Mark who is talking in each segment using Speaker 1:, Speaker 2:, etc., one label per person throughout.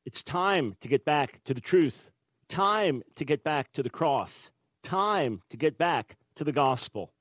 Speaker 1: It's time to get back to the truth. Time to get back to the cross. Time to get back to the gospel.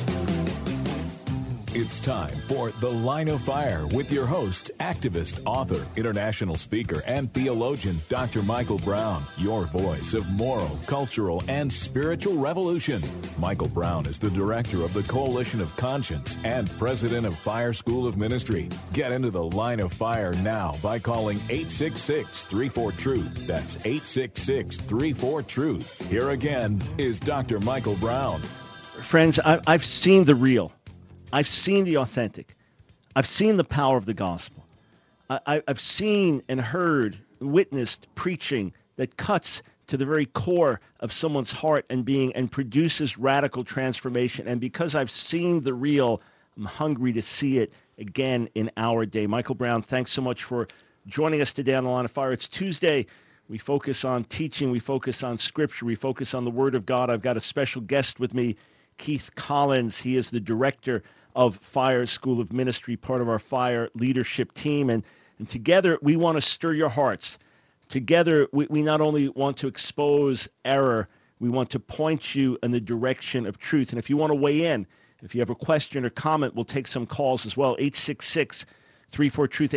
Speaker 2: It's time for The Line of Fire with your host, activist, author, international speaker, and theologian, Dr. Michael Brown, your voice of moral, cultural, and spiritual revolution. Michael Brown is the director of the Coalition of Conscience and president of Fire School of Ministry. Get into The Line of Fire now by calling 866-34-TRUTH. That's 866-34-TRUTH. Here again is Dr. Michael Brown.
Speaker 1: Friends, I've seen the real. I've seen the authentic. I've seen the power of the gospel. I've seen and heard, witnessed preaching that cuts to the very core of someone's heart and being and produces radical transformation. And because I've seen the real, I'm hungry to see it again in our day. Michael Brown, thanks so much for joining us today on The Line of Fire. It's Tuesday. We focus on teaching. We focus on Scripture. We focus on the Word of God. I've got a special guest with me, Keith Collins. He is the director of Fire School of Ministry, part of our Fire leadership team. And together, we want to stir your hearts. Together, we not only want to expose error, we want to point you in the direction of truth. And if you want to weigh in, if you have a question or comment, we'll take some calls as well. 866-34-TRUTH,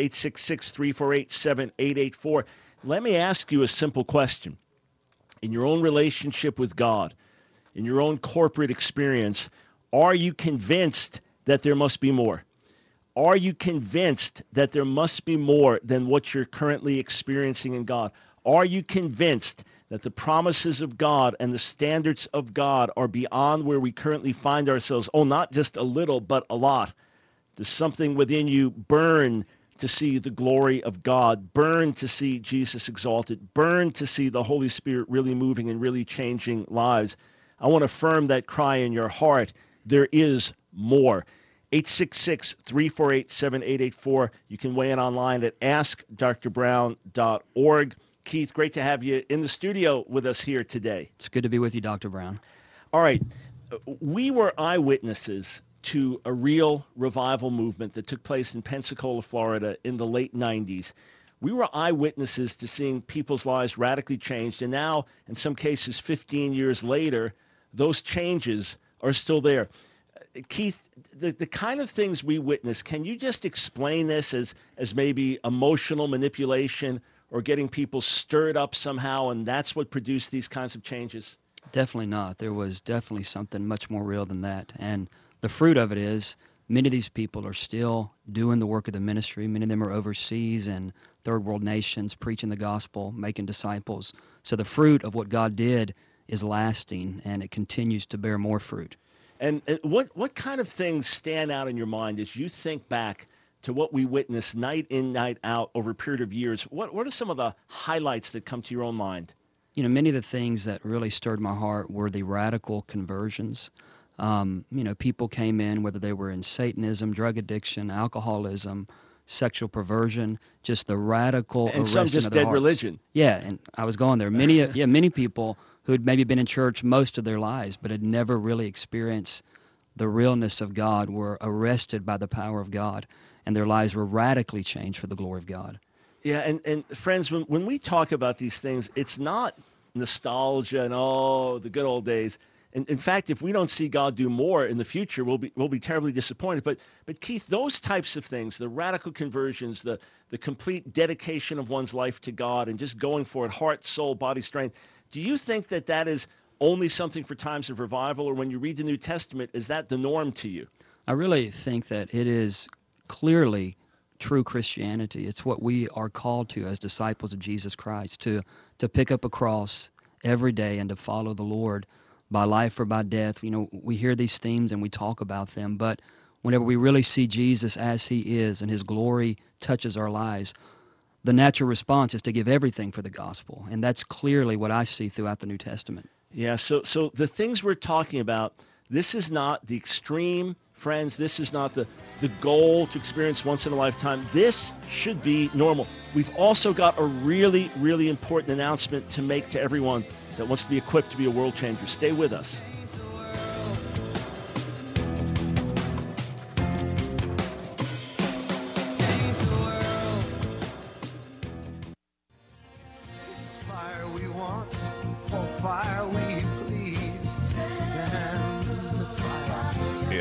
Speaker 1: 866-348-7884. Let me ask you a simple question. In your own relationship with God, in your own corporate experience, are you convinced that there must be more? Are you convinced that there must be more than what you're currently experiencing in God? Are you convinced that the promises of God and the standards of God are beyond where we currently find ourselves? Oh, not just a little, but a lot. Does something within you burn to see the glory of God, burn to see Jesus exalted, burn to see the Holy Spirit really moving and really changing lives? I want to affirm that cry in your heart. There is more. 866-348-7884. You can weigh in online at askdrbrown.org. Keith, great to have you in the studio with us here today.
Speaker 3: It's good to be with you, Dr. Brown.
Speaker 1: All right. We were eyewitnesses to a real revival movement that took place in Pensacola, Florida in the late 90s. We were eyewitnesses to seeing people's lives radically changed. And now, in some cases, 15 years later, those changes are still there. Keith, the kind of things we witness, can you just explain this as maybe emotional manipulation or getting people stirred up somehow, and that's what produced these kinds of changes?
Speaker 3: Definitely not. There was definitely something much more real than that. And the fruit of it is many of these people are still doing the work of the ministry. Many of them are overseas in third world nations, preaching the gospel, making disciples. So the fruit of what God did is lasting, and it continues to bear more fruit.
Speaker 1: And what kind of things stand out in your mind as you think back to what we witness night in, night out over a period of years? What are some of the highlights that come to your own mind?
Speaker 3: You know, many of the things that really stirred my heart were the radical conversions. People came in, whether they were in Satanism, drug addiction, alcoholism, sexual perversion, just the radical
Speaker 1: and some just
Speaker 3: of their
Speaker 1: dead
Speaker 3: hearts.
Speaker 1: Religion.
Speaker 3: Yeah, and I was going there. Many people who had maybe been in church most of their lives but had never really experienced the realness of God were arrested by the power of God, and their lives were radically changed for the glory of God.
Speaker 1: Yeah, and friends, when we talk about these things, it's not nostalgia and, the good old days. And in fact, if we don't see God do more in the future, we'll be terribly disappointed. But Keith, those types of things, the radical conversions, the complete dedication of one's life to God and just going for it, heart, soul, body, strength, do you think that is only something for times of revival, or when you read the New Testament, is that the norm to you?
Speaker 3: I really think that it is clearly true Christianity. It's what we are called to as disciples of Jesus Christ, to pick up a cross every day and to follow the Lord by life or by death. You know, we hear these themes and we talk about them, but whenever we really see Jesus as he is and his glory touches our lives, the natural response is to give everything for the gospel. And that's clearly what I see throughout the New Testament.
Speaker 1: Yeah, so the things we're talking about, this is not the extreme, friends. This is not the goal to experience once in a lifetime. This should be normal. We've also got a really, really important announcement to make to everyone that wants to be equipped to be a world changer. Stay with us.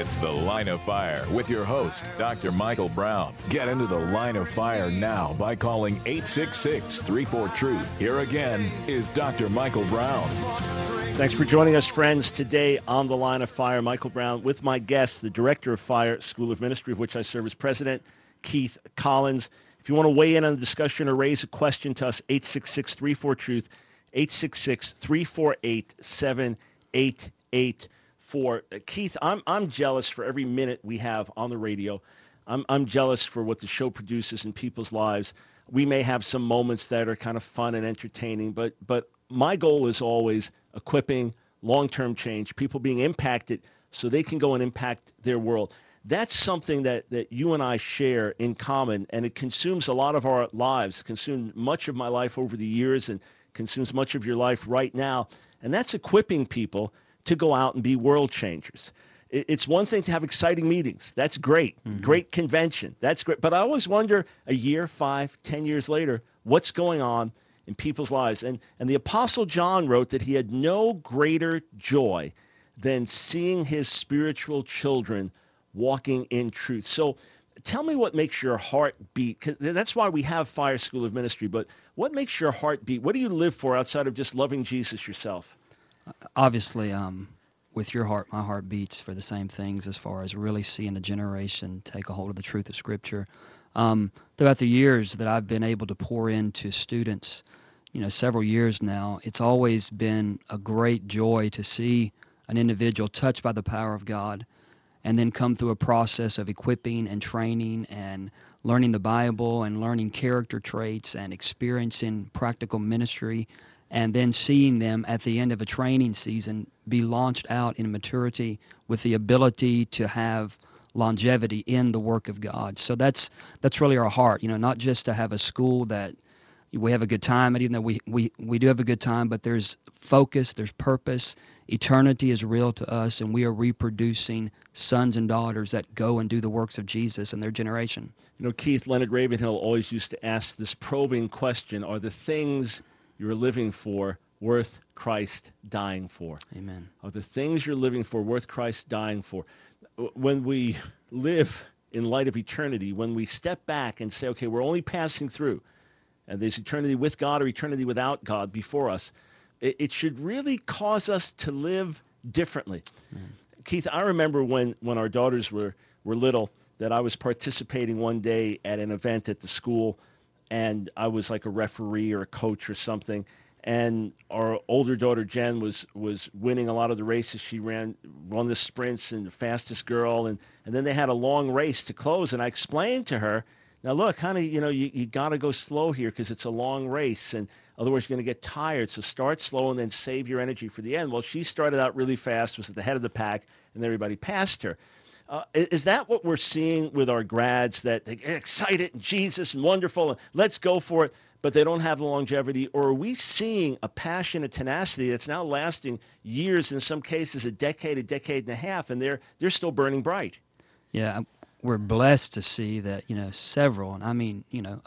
Speaker 2: It's The Line of Fire with your host, Dr. Michael Brown. Get into the Line of Fire now by calling 866-34-TRUTH. Here again is Dr. Michael Brown.
Speaker 1: Thanks for joining us, friends, today on The Line of Fire. Michael Brown with my guest, the Director of Fire School of Ministry, of which I serve as President, Keith Collins. If you want to weigh in on the discussion or raise a question to us, 866-34-TRUTH, 866-348-7884. Keith, I'm jealous for every minute we have on the radio. I'm jealous for what the show produces in people's lives. We may have some moments that are kind of fun and entertaining, but my goal is always equipping, long-term change, people being impacted so they can go and impact their world. That's something that you and I share in common, and it consumes a lot of our lives, consumed much of my life over the years and consumes much of your life right now, and that's equipping people to go out and be world changers. It's one thing to have exciting meetings. That's great. Mm-hmm. Great convention. That's great. But I always wonder, a year, 5, 10 years later, what's going on in people's lives. And the Apostle John wrote that he had no greater joy than seeing his spiritual children walking in truth. So tell me what makes your heart beat. 'Cause that's why we have Fire School of Ministry. But what makes your heart beat? What do you live for outside of just loving Jesus yourself?
Speaker 3: Obviously, with your heart, my heart beats for the same things as far as really seeing a generation take a hold of the truth of Scripture. Throughout the years that I've been able to pour into students, several years now, it's always been a great joy to see an individual touched by the power of God and then come through a process of equipping and training and learning the Bible and learning character traits and experiencing practical ministry, and then seeing them at the end of a training season be launched out in maturity with the ability to have longevity in the work of God. So that's really our heart, not just to have a school that we have a good time at, even though we do have a good time, but there's focus, there's purpose. Eternity is real to us, and we are reproducing sons and daughters that go and do the works of Jesus in their generation.
Speaker 1: Keith, Leonard Ravenhill always used to ask this probing question: are the things you're living for worth Christ dying for?
Speaker 3: Amen.
Speaker 1: Are the things you're living for worth Christ dying for? When we live in light of eternity, when we step back and say, okay, we're only passing through, and there's eternity with God or eternity without God before us, it should really cause us to live differently. Keith, I remember when our daughters were little, that I was participating one day at an event at the school, and I was like a referee or a coach or something, and our older daughter Jen was winning a lot of the races. She won the sprints and the fastest girl, and then they had a long race to close, and I explained to her, now look, honey, you got to go slow here because it's a long race, and otherwise you're going to get tired, so start slow and then save your energy for the end. Well, she started out really fast, was at the head of the pack, and everybody passed her. Is that what we're seeing with our grads, that they get excited and Jesus and wonderful and let's go for it, but they don't have the longevity? Or are we seeing a passion and tenacity that's now lasting years, in some cases a decade and a half, and they're still burning bright?
Speaker 3: Yeah, we're blessed to see that, several, and I mean,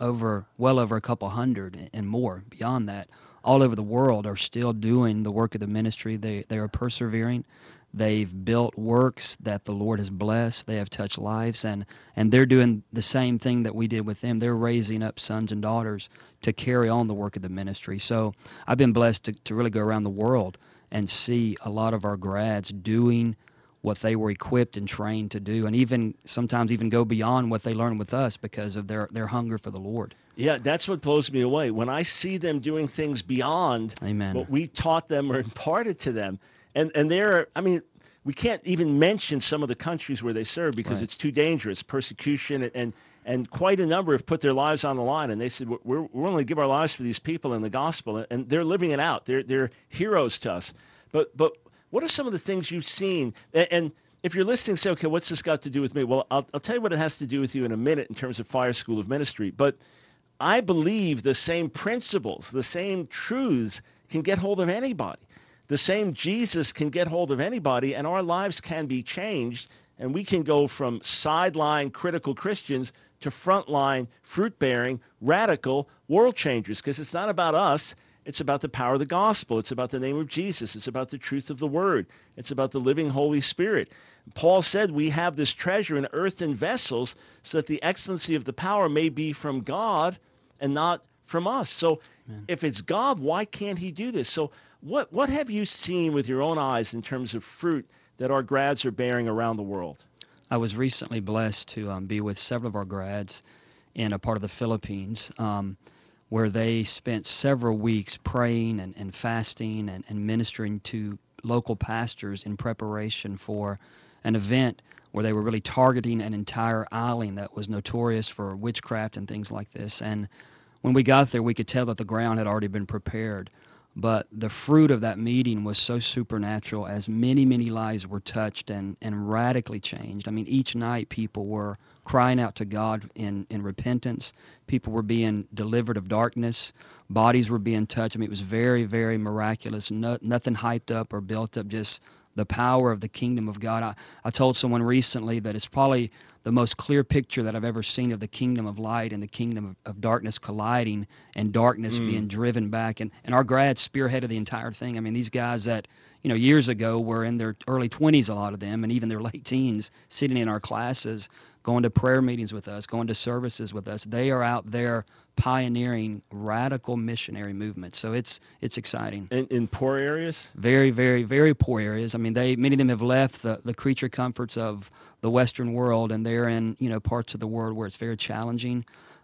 Speaker 3: well over a couple hundred and more beyond that, all over the world are still doing the work of the ministry. They are persevering. They've built works that the Lord has blessed. They have touched lives, and they're doing the same thing that we did with them. They're raising up sons and daughters to carry on the work of the ministry. So I've been blessed to really go around the world and see a lot of our grads doing what they were equipped and trained to do, and even sometimes even go beyond what they learned with us because of their hunger for the Lord.
Speaker 1: Yeah, that's what blows me away. When I see them doing things beyond
Speaker 3: Amen.
Speaker 1: What we taught them or imparted to them, and they're, I mean, we can't even mention some of the countries where they serve because
Speaker 3: Right.
Speaker 1: It's too dangerous, persecution, and quite a number have put their lives on the line, and they said, we're willing to give our lives for these people in the gospel, and they're living it out. They're heroes to us. But what are some of the things you've seen? And if you're listening, say, okay, what's this got to do with me? Well, I'll tell you what it has to do with you in a minute in terms of Fire School of Ministry. But I believe the same principles, the same truths can get hold of anybody. The same Jesus can get hold of anybody, and our lives can be changed, and we can go from sideline critical Christians to frontline, fruit-bearing, radical world changers, because it's not about us. It's about the power of the gospel. It's about the name of Jesus. It's about the truth of the word. It's about the living Holy Spirit. Paul said we have this treasure in earthen vessels so that the excellency of the power may be from God and not from us. So if it's God, why can't he do this? So what have you seen with your own eyes in terms of fruit that our grads are bearing around the world?
Speaker 3: I was recently blessed to be with several of our grads in a part of the Philippines where they spent several weeks praying and fasting and ministering to local pastors in preparation for an event where they were really targeting an entire island that was notorious for witchcraft and things like this. And when we got there, we could tell that the ground had already been prepared. But the fruit of that meeting was so supernatural as many, many lives were touched and radically changed. I mean, each night people were crying out to God in repentance. People were being delivered of darkness. Bodies were being touched. I mean, it was very, very miraculous. Nothing hyped up or built up, just the power of the kingdom of God. I told someone recently that it's probably the most clear picture that I've ever seen of the kingdom of light and the kingdom of darkness colliding and darkness being driven back. And our grads spearheaded the entire thing. I mean, these guys that, years ago were in their early 20s, a lot of them, and even their late teens, sitting in our classes, going to prayer meetings with us, going to services with us. They are out there pioneering radical missionary movements. So it's exciting.
Speaker 1: In poor areas?
Speaker 3: Very, very, very poor areas. I mean, many of them have left the creature comforts of the Western world, and they're in parts of the world where it's very challenging,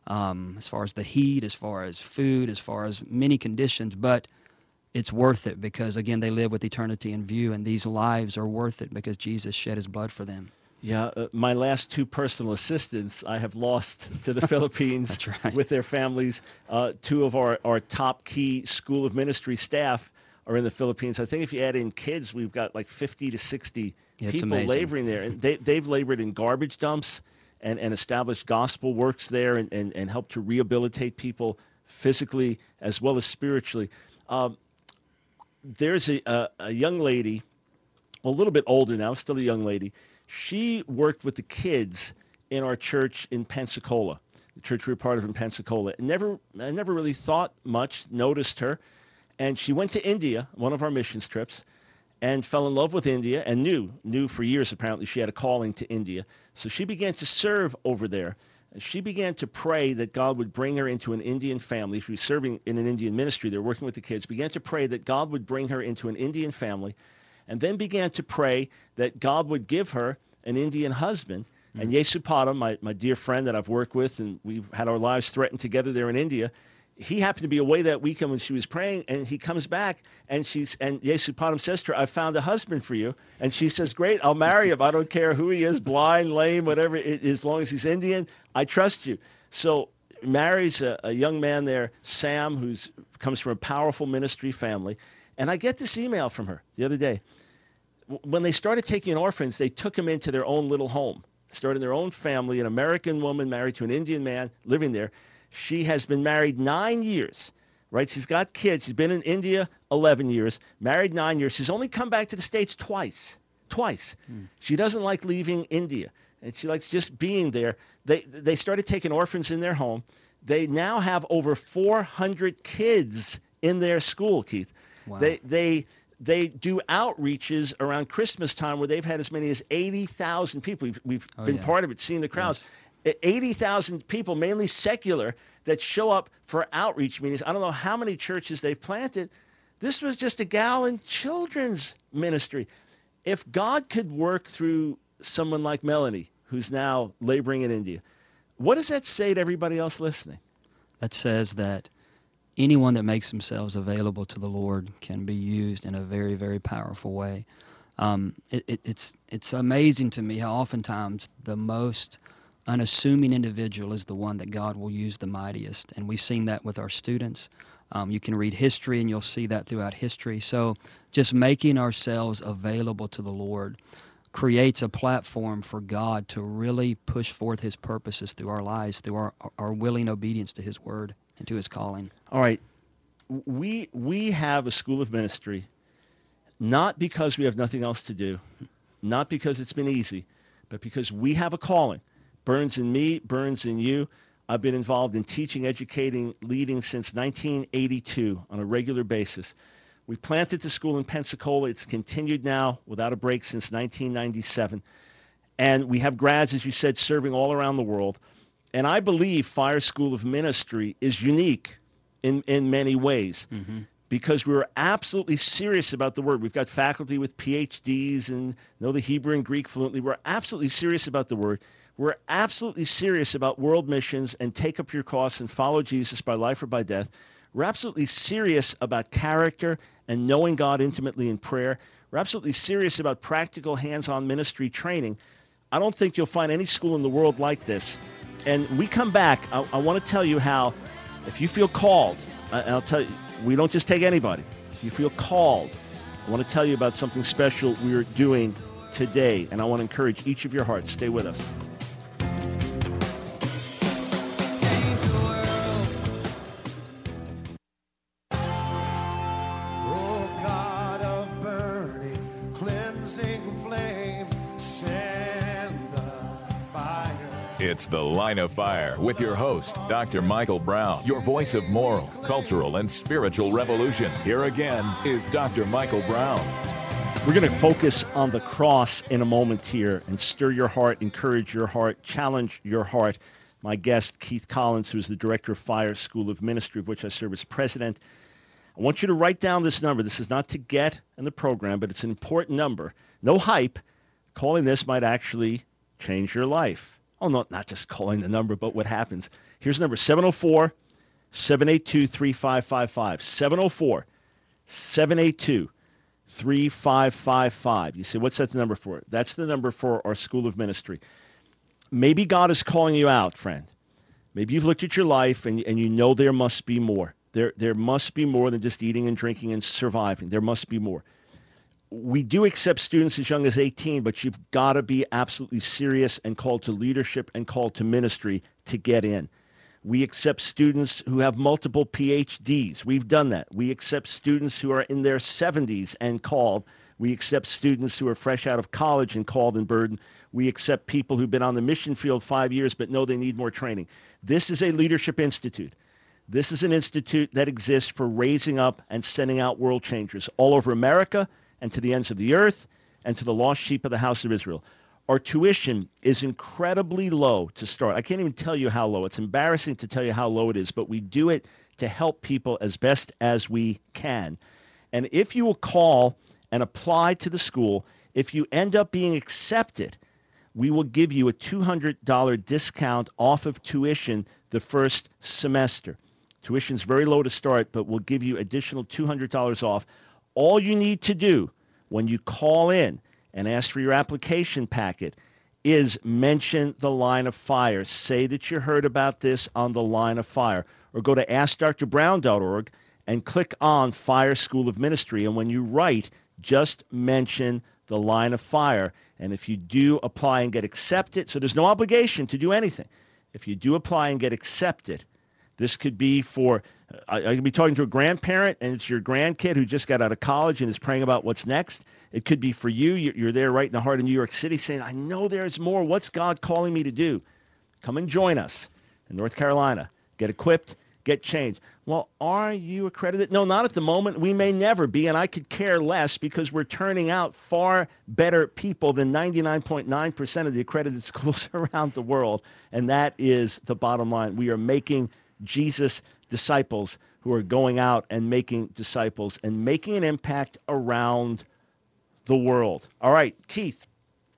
Speaker 3: as far as the heat, as far as food, as far as many conditions. But it's worth it because, again, they live with eternity in view, and these lives are worth it because Jesus shed his blood for them.
Speaker 1: Yeah, my last two personal assistants I have lost to the Philippines.
Speaker 3: That's right.
Speaker 1: With their families. Two of our top key School of Ministry staff are in the Philippines. I think if you add in kids, we've got like 50 to 60 people laboring there. And they've labored in garbage dumps and established gospel works there and helped to rehabilitate people physically as well as spiritually. There's a young lady, a little bit older now, still a young lady. She worked with the kids in our church in Pensacola, the church we were part of in Pensacola. I never really thought much, noticed her. And she went to India, one of our missions trips, and fell in love with India and knew for years apparently she had a calling to India. So she began to serve over there. And she began to pray that God would bring her into an Indian family. She was serving in an Indian ministry. They were working with the kids. Began to pray that God would bring her into an Indian family. And then began to pray that God would give her an Indian husband. And Yesupadam, my dear friend that I've worked with, and we've had our lives threatened together there in India, he happened to be away that weekend when she was praying, and he comes back, and Yesupadam says to her, "I found a husband for you." And she says, "Great, I'll marry him. I don't care who he is, blind, lame, whatever, as long as he's Indian, I trust you." So marries a young man there, Sam, who comes from a powerful ministry family. And I get this email from her the other day. When they started taking in orphans, they took them into their own little home, started their own family, an American woman married to an Indian man living there. She has been married 9 years, right? She's got kids. She's been in India 11 years, married 9 years. She's only come back to the States twice. She doesn't like leaving India, and she likes just being there. They started taking orphans in their home. They now have over 400 kids in their school, Keith.
Speaker 3: Wow.
Speaker 1: They do outreaches around Christmas time where they've had as many as 80,000 people. We've been part of it, seeing the crowds. Yes. 80,000 people, mainly secular, that show up for outreach meetings. I don't know how many churches they've planted. This was just a gal in children's ministry. If God could work through someone like Melanie, who's now laboring in India, what does that say to everybody else listening?
Speaker 3: That says that anyone that makes themselves available to the Lord can be used in a very, very powerful way. It's amazing to me how oftentimes the most unassuming individual is the one that God will use the mightiest. And we've seen that with our students. You can read history and you'll see that throughout history. So just making ourselves available to the Lord creates a platform for God to really push forth his purposes through our lives, through our willing obedience to his word and to his calling.
Speaker 1: All right. We have a school of ministry, not because we have nothing else to do, not because it's been easy, but because we have a calling. burns in me, burns in you. I've been involved in teaching, educating, leading since 1982 on a regular basis. We planted the school in Pensacola. It's continued now without a break since 1997. And we have grads, as you said, serving all around the world. And I believe Fire School of Ministry is unique in many ways because we're absolutely serious about the word. We've got faculty with PhDs and know the Hebrew and Greek fluently. We're absolutely serious about the word. We're absolutely serious about world missions and take up your cross and follow Jesus by life or by death. We're absolutely serious about character and knowing God intimately in prayer. We're absolutely serious about practical hands-on ministry training. I don't think you'll find any school in the world like this. And we come back, I want to tell you how, if you feel called, I'll tell you, we don't just take anybody. If you feel called, I want to tell you about something special we're doing today. And I want to encourage each of your hearts. Stay with us.
Speaker 2: It's The Line of Fire with your host, Dr. Michael Brown, your voice of moral, cultural, and spiritual revolution. Here again is Dr. Michael Brown.
Speaker 1: We're going to focus on the cross in a moment here and stir your heart, encourage your heart, challenge your heart. My guest, Keith Collins, who is the director of Fire School of Ministry, of which I serve as president. I want you to write down this number. This is not to get in the program, but it's an important number. No hype. Calling this might actually change your life. Oh, no, not just calling the number, but what happens. Here's the number, 704-782-3555. 704-782-3555. You say, what's that the number for? That's the number for our School of Ministry. Maybe God is calling you out, friend. Maybe you've looked at your life and you know there must be more. There must be more than just eating and drinking and surviving. There must be more. We do accept students as young as 18, but you've got to be absolutely serious and called to leadership and called to ministry to get in. We accept students who have multiple PhDs. We've done that. We accept students who are in their 70s and called. We accept students who are fresh out of college and called and burdened. We accept people who've been on the mission field 5 years but know they need more training. This is a leadership institute. This is an institute that exists for raising up and sending out world changers all over America and to the ends of the earth, and to the lost sheep of the house of Israel. Our tuition is incredibly low to start. I can't even tell you how low. It's embarrassing to tell you how low it is, but we do it to help people as best as we can. And if you will call and apply to the school, if you end up being accepted, we will give you a $200 discount off of tuition the first semester. Tuition's very low to start, but we'll give you additional $200 off. All you need to do when you call in and ask for your application packet is mention the Line of Fire. Say that you heard about this on the Line of Fire. Or go to AskDrBrown.org and click on Fire School of Ministry. And when you write, just mention the Line of Fire. And if you do apply and get accepted, so there's no obligation to do anything. If you do apply and get accepted, this could be for, I could be talking to a grandparent and it's your grandkid who just got out of college and is praying about what's next. It could be for you. You're there right in the heart of New York City saying, I know there's more. What's God calling me to do? Come and join us in North Carolina. Get equipped, get changed. Well, are you accredited? No, not at the moment. We may never be, and I could care less because we're turning out far better people than 99.9% of the accredited schools around the world, and that is the bottom line. We are making Jesus disciples who are going out and making disciples and making an impact around the world. All right, Keith,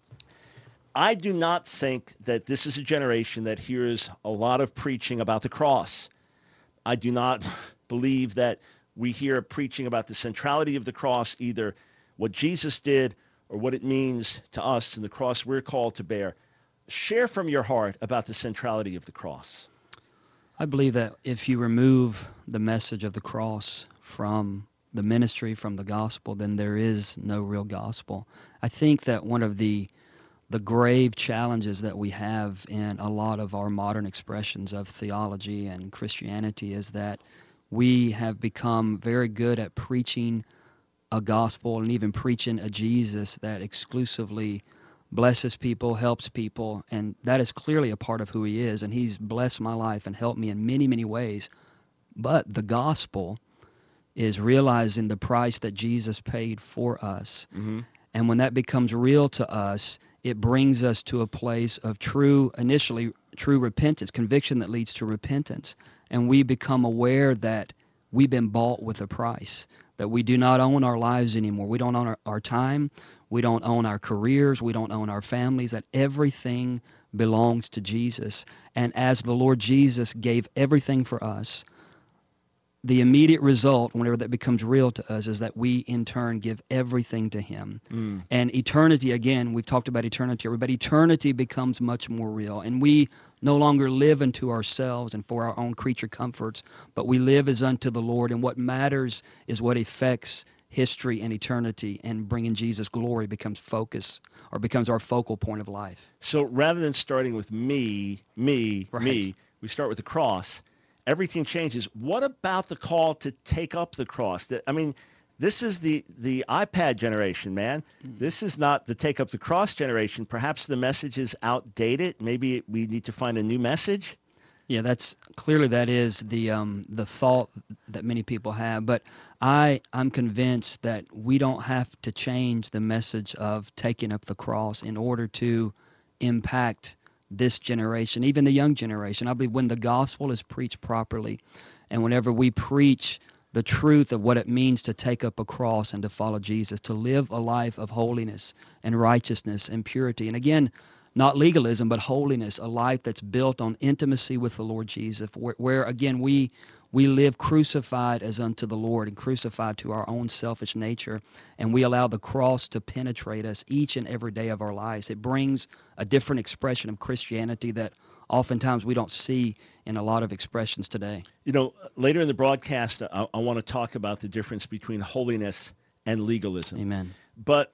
Speaker 1: I do not think that this is a generation that hears a lot of preaching about the cross. I do not believe that we hear preaching about the centrality of the cross, either what Jesus did or what it means to us and the cross we're called to bear. Share from your heart about the centrality of the cross.
Speaker 3: I believe that if you remove the message of the cross from the ministry, from the gospel, then there is no real gospel. I think that one of the grave challenges that we have in a lot of our modern expressions of theology and Christianity is that we have become very good at preaching a gospel and even preaching a Jesus that exclusively blesses people, helps people, and that is clearly a part of who he is, and he's blessed my life and helped me in many, many ways. But the gospel is realizing the price that Jesus paid for us. Mm-hmm. And when that becomes real to us, it brings us to a place of initially true repentance, conviction that leads to repentance. And we become aware that we've been bought with a price, that we do not own our lives anymore. We don't own our time. We don't own our careers. We don't own our families. That everything belongs to Jesus. And as the Lord Jesus gave everything for us, the immediate result, whenever that becomes real to us, is that we in turn give everything to him. And eternity, again, we've talked about eternity, but eternity becomes much more real. And we no longer live unto ourselves and for our own creature comforts, but we live as unto the Lord. And what matters is what affects history and eternity, and bringing Jesus glory becomes our focal point of life.
Speaker 1: So rather than starting with me, we start with the cross. Everything changes. What about the call to take up the cross? I mean, this is the iPad generation, man. This is not the take up the cross generation. Perhaps the message is outdated. Maybe we need to find a new message.
Speaker 3: Yeah, that is the thought that many people have. But I'm convinced that we don't have to change the message of taking up the cross in order to impact this generation, even the young generation. I believe when the gospel is preached properly, and whenever we preach the truth of what it means to take up a cross and to follow Jesus, to live a life of holiness and righteousness and purity, and again, not legalism, but holiness, a life that's built on intimacy with the Lord Jesus, where again, we live crucified as unto the Lord and crucified to our own selfish nature, and we allow the cross to penetrate us each and every day of our lives. It brings a different expression of Christianity that oftentimes we don't see in a lot of expressions today.
Speaker 1: You know, later in the broadcast, I want to talk about the difference between holiness and legalism.
Speaker 3: Amen.
Speaker 1: But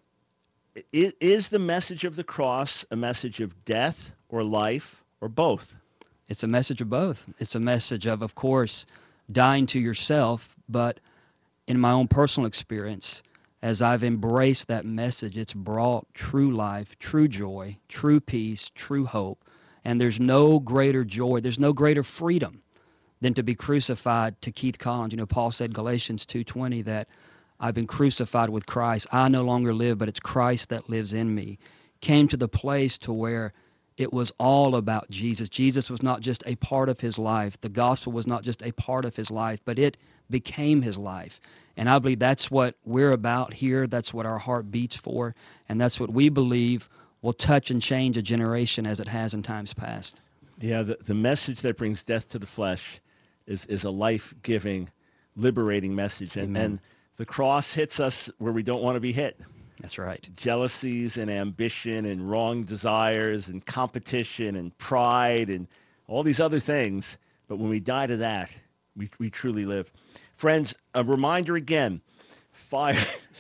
Speaker 1: is the message of the cross a message of death or life or both?
Speaker 3: It's a message of both. It's a message of course, dying to yourself, but in my own personal experience, as I've embraced that message, it's brought true life, true joy, true peace, true hope. And there's no greater joy, there's no greater freedom than to be crucified to Keith Collins. You know, Paul said, Galatians 2:20, that I've been crucified with Christ. I no longer live, but it's Christ that lives in me. Came to the place to where it was all about Jesus. Jesus was not just a part of his life. The gospel was not just a part of his life, but it became his life. And I believe that's what we're about here. That's what our heart beats for. And that's what we believe will touch and change a generation as it has in times past.
Speaker 1: Yeah, the message that brings death to the flesh is a life-giving, liberating message. And the cross hits us where we don't want to be hit.
Speaker 3: That's right.
Speaker 1: Jealousies and ambition and wrong desires and competition and pride and all these other things. But when we die to that, we truly live. Friends, a reminder again, Fire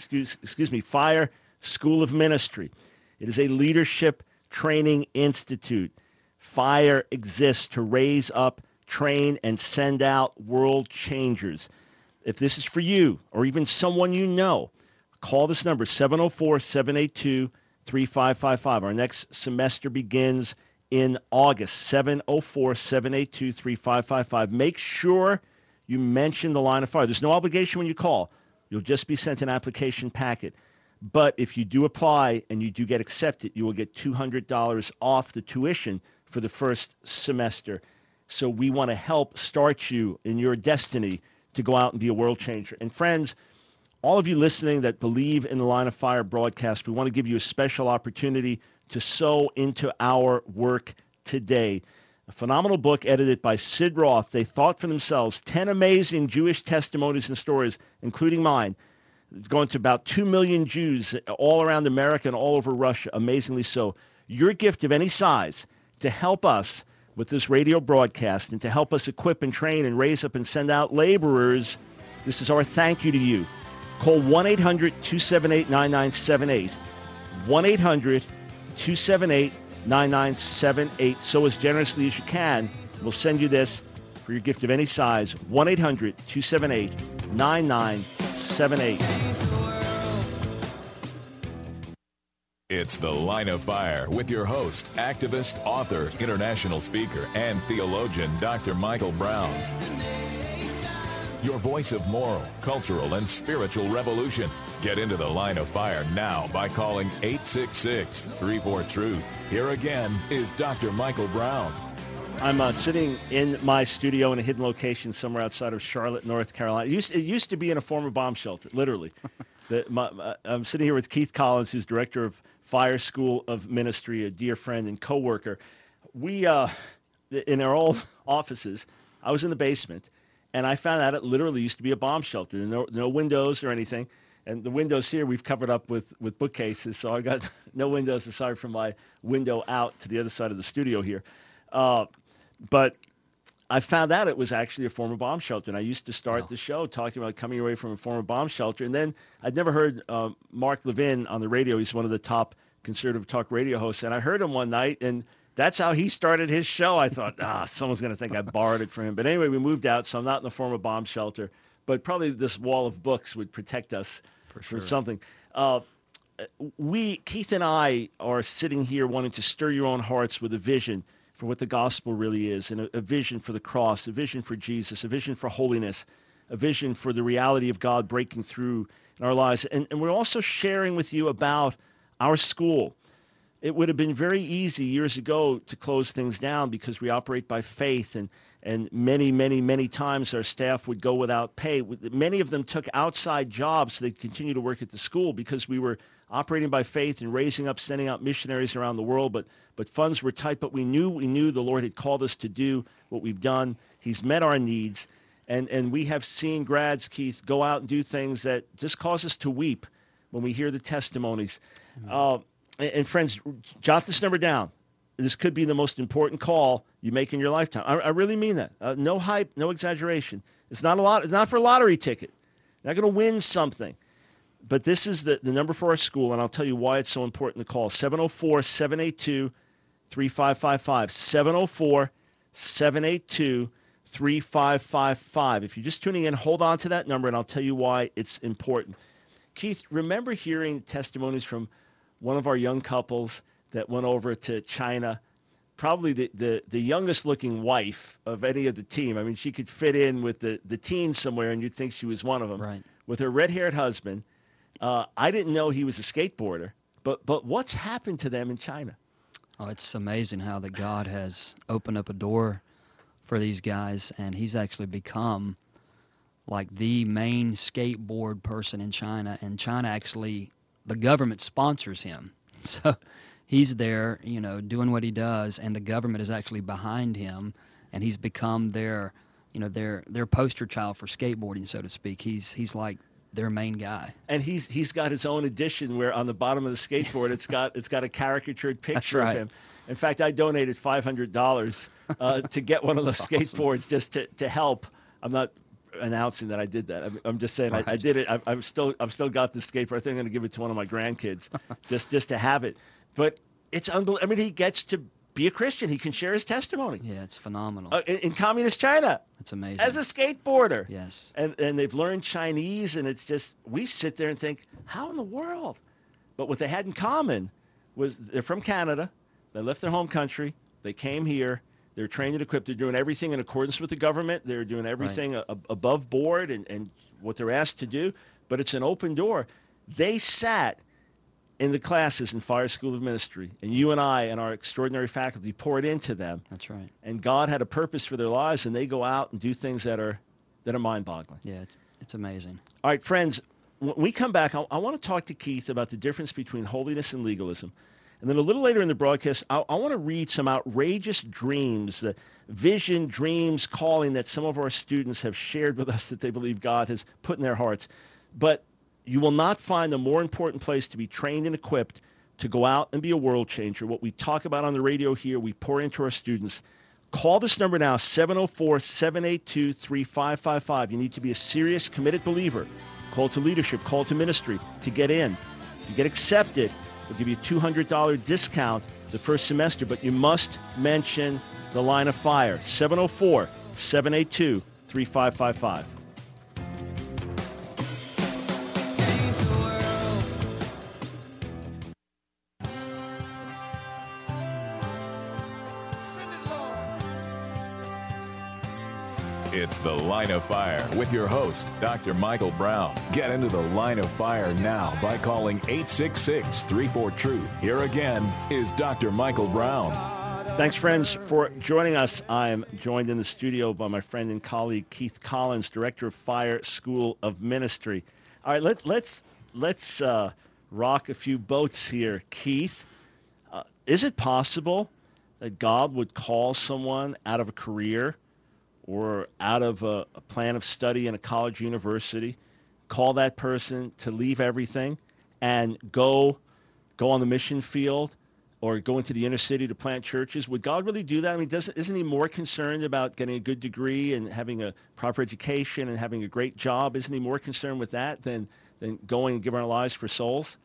Speaker 1: School of Ministry. It is a leadership training institute. Fire exists to raise up, train, and send out world changers. If this is for you or even someone you know, call this number, 704-782-3555. Our next semester begins in August, 704-782-3555. Make sure you mention the Line of Fire. There's no obligation when you call. You'll just be sent an application packet. But if you do apply and you do get accepted, you will get $200 off the tuition for the first semester. So we want to help start you in your destiny to go out and be a world changer. And friends, all of you listening that believe in the Line of Fire broadcast, we want to give you a special opportunity to sow into our work today. A phenomenal book edited by Sid Roth. They thought for themselves 10 amazing Jewish testimonies and stories, including mine, going to about 2 million Jews all around America and all over Russia, amazingly so. Your gift of any size to help us with this radio broadcast and to help us equip and train and raise up and send out laborers, this is our thank you to you. Call 1-800-278-9978. 1-800-278-9978. So as generously as you can, we'll send you this for your gift of any size. 1-800-278-9978.
Speaker 2: It's The Line of Fire with your host, activist, author, international speaker, and theologian, Dr. Michael Brown. Your voice of moral, cultural, and spiritual revolution. Get into The Line of Fire now by calling 866-34-TRUTH. Here again is Dr. Michael Brown.
Speaker 1: I'm sitting in my studio in a hidden location somewhere outside of Charlotte, North Carolina. It used to be in a former bomb shelter, literally. I'm sitting here with Keith Collins, who's director of Fire School of Ministry, a dear friend and coworker. We, in our old offices, I was in the basement, and I found out it literally used to be a bomb shelter. No windows or anything. And the windows here we've covered up with bookcases, so I got no windows aside from my window out to the other side of the studio here. But I found out it was actually a former bomb shelter, and I used to start the show talking about coming away from a former bomb shelter. And then I'd never heard Mark Levin on the radio. He's one of the top conservative talk radio hosts, and I heard him one night, and that's how he started his show. I thought, someone's going to think I borrowed it from him. But anyway, we moved out, so I'm not in the former bomb shelter. But probably this wall of books would protect us for something. Keith and I are sitting here wanting to stir your own hearts with a vision for what the gospel really is, and a vision for the cross, a vision for Jesus, a vision for holiness, a vision for the reality of God breaking through in our lives. And we're also sharing with you about our school. It would have been very easy years ago to close things down because we operate by faith, and many, many, many times our staff would go without pay. Many of them took outside jobs so they could continue to work at the school because we were operating by faith and raising up, sending out missionaries around the world, but funds were tight. But we knew the Lord had called us to do what we've done. He's met our needs, and we have seen grads, Keith, go out and do things that just cause us to weep when we hear the testimonies. And friends, jot this number down. This could be the most important call you make in your lifetime. I really mean that. No hype, no exaggeration. It's not for a lottery ticket. You're not going to win something. But this is the number for our school, and I'll tell you why it's so important to call. 704-782-3555. 704-782-3555. If you're just tuning in, hold on to that number, and I'll tell you why it's important. Keith, remember hearing testimonies from one of our young couples that went over to China, probably the youngest looking wife of any of the team. I mean, she could fit in with the teens somewhere, and you'd think she was one of them.
Speaker 3: Right.
Speaker 1: With her red-haired husband. I didn't know he was a skateboarder, but what's happened to them in China?
Speaker 3: Oh, it's amazing how that God has opened up a door for these guys, and he's actually become like the main skateboard person in China. And China actually, the government sponsors him. So he's there, doing what he does, and the government is actually behind him, and he's become their poster child for skateboarding, so to speak. He's like their main guy. And
Speaker 1: he's got his own edition where on the bottom of the skateboard it's got a caricatured picture of him. In fact, I donated $500 to get one of those skateboards just to help. I'm not announcing that I did that. I'm just saying I did it. I've still got this skateboard. I think I'm going to give it to one of my grandkids just to have it. But it's unbelievable. I mean, he gets to be a Christian. He can share his testimony.
Speaker 3: Yeah, it's phenomenal.
Speaker 1: In communist China.
Speaker 3: It's amazing.
Speaker 1: As a skateboarder.
Speaker 3: Yes.
Speaker 1: And they've learned Chinese, and it's just, we sit there and think, how in the world? But what they had in common was they're from Canada. They left their home country. They came here. They're trained and equipped. They're doing everything in accordance with the government. They're doing everything above board and what they're asked to do. But it's an open door. They sat in the classes in Fire School of Ministry, and you and I and our extraordinary faculty poured into them.
Speaker 3: That's right.
Speaker 1: And God had a purpose for their lives, and they go out and do things that are mind-boggling.
Speaker 3: Yeah, it's amazing.
Speaker 1: All right, friends, when we come back, I want to talk to Keith about the difference between holiness and legalism. And then a little later in the broadcast, I want to read some outrageous dreams, the vision, dreams, calling that some of our students have shared with us that they believe God has put in their hearts. But you will not find a more important place to be trained and equipped to go out and be a world changer. What we talk about on the radio here, we pour into our students. Call this number now, 704-782-3555. You need to be a serious, committed believer. Call to leadership, call to ministry to get in. If you get accepted, we'll give you a $200 discount the first semester, but you must mention the Line of Fire, 704-782-3555.
Speaker 2: It's The Line of Fire with your host, Dr. Michael Brown. Get into the Line of Fire now by calling 866-34-TRUTH. Here again is Dr. Michael Brown.
Speaker 1: Thanks, friends, for joining us. I'm joined in the studio by my friend and colleague, Keith Collins, Director of Fire School of Ministry. All right, let's rock a few boats here. Keith, is it possible that God would call someone out of a career or out of a plan of study in a college university, call that person to leave everything and go on the mission field or go into the inner city to plant churches? Would God really do that? I mean, isn't he more concerned about getting a good degree and having a proper education and having a great job? Isn't he more concerned with that than going and giving our lives for souls?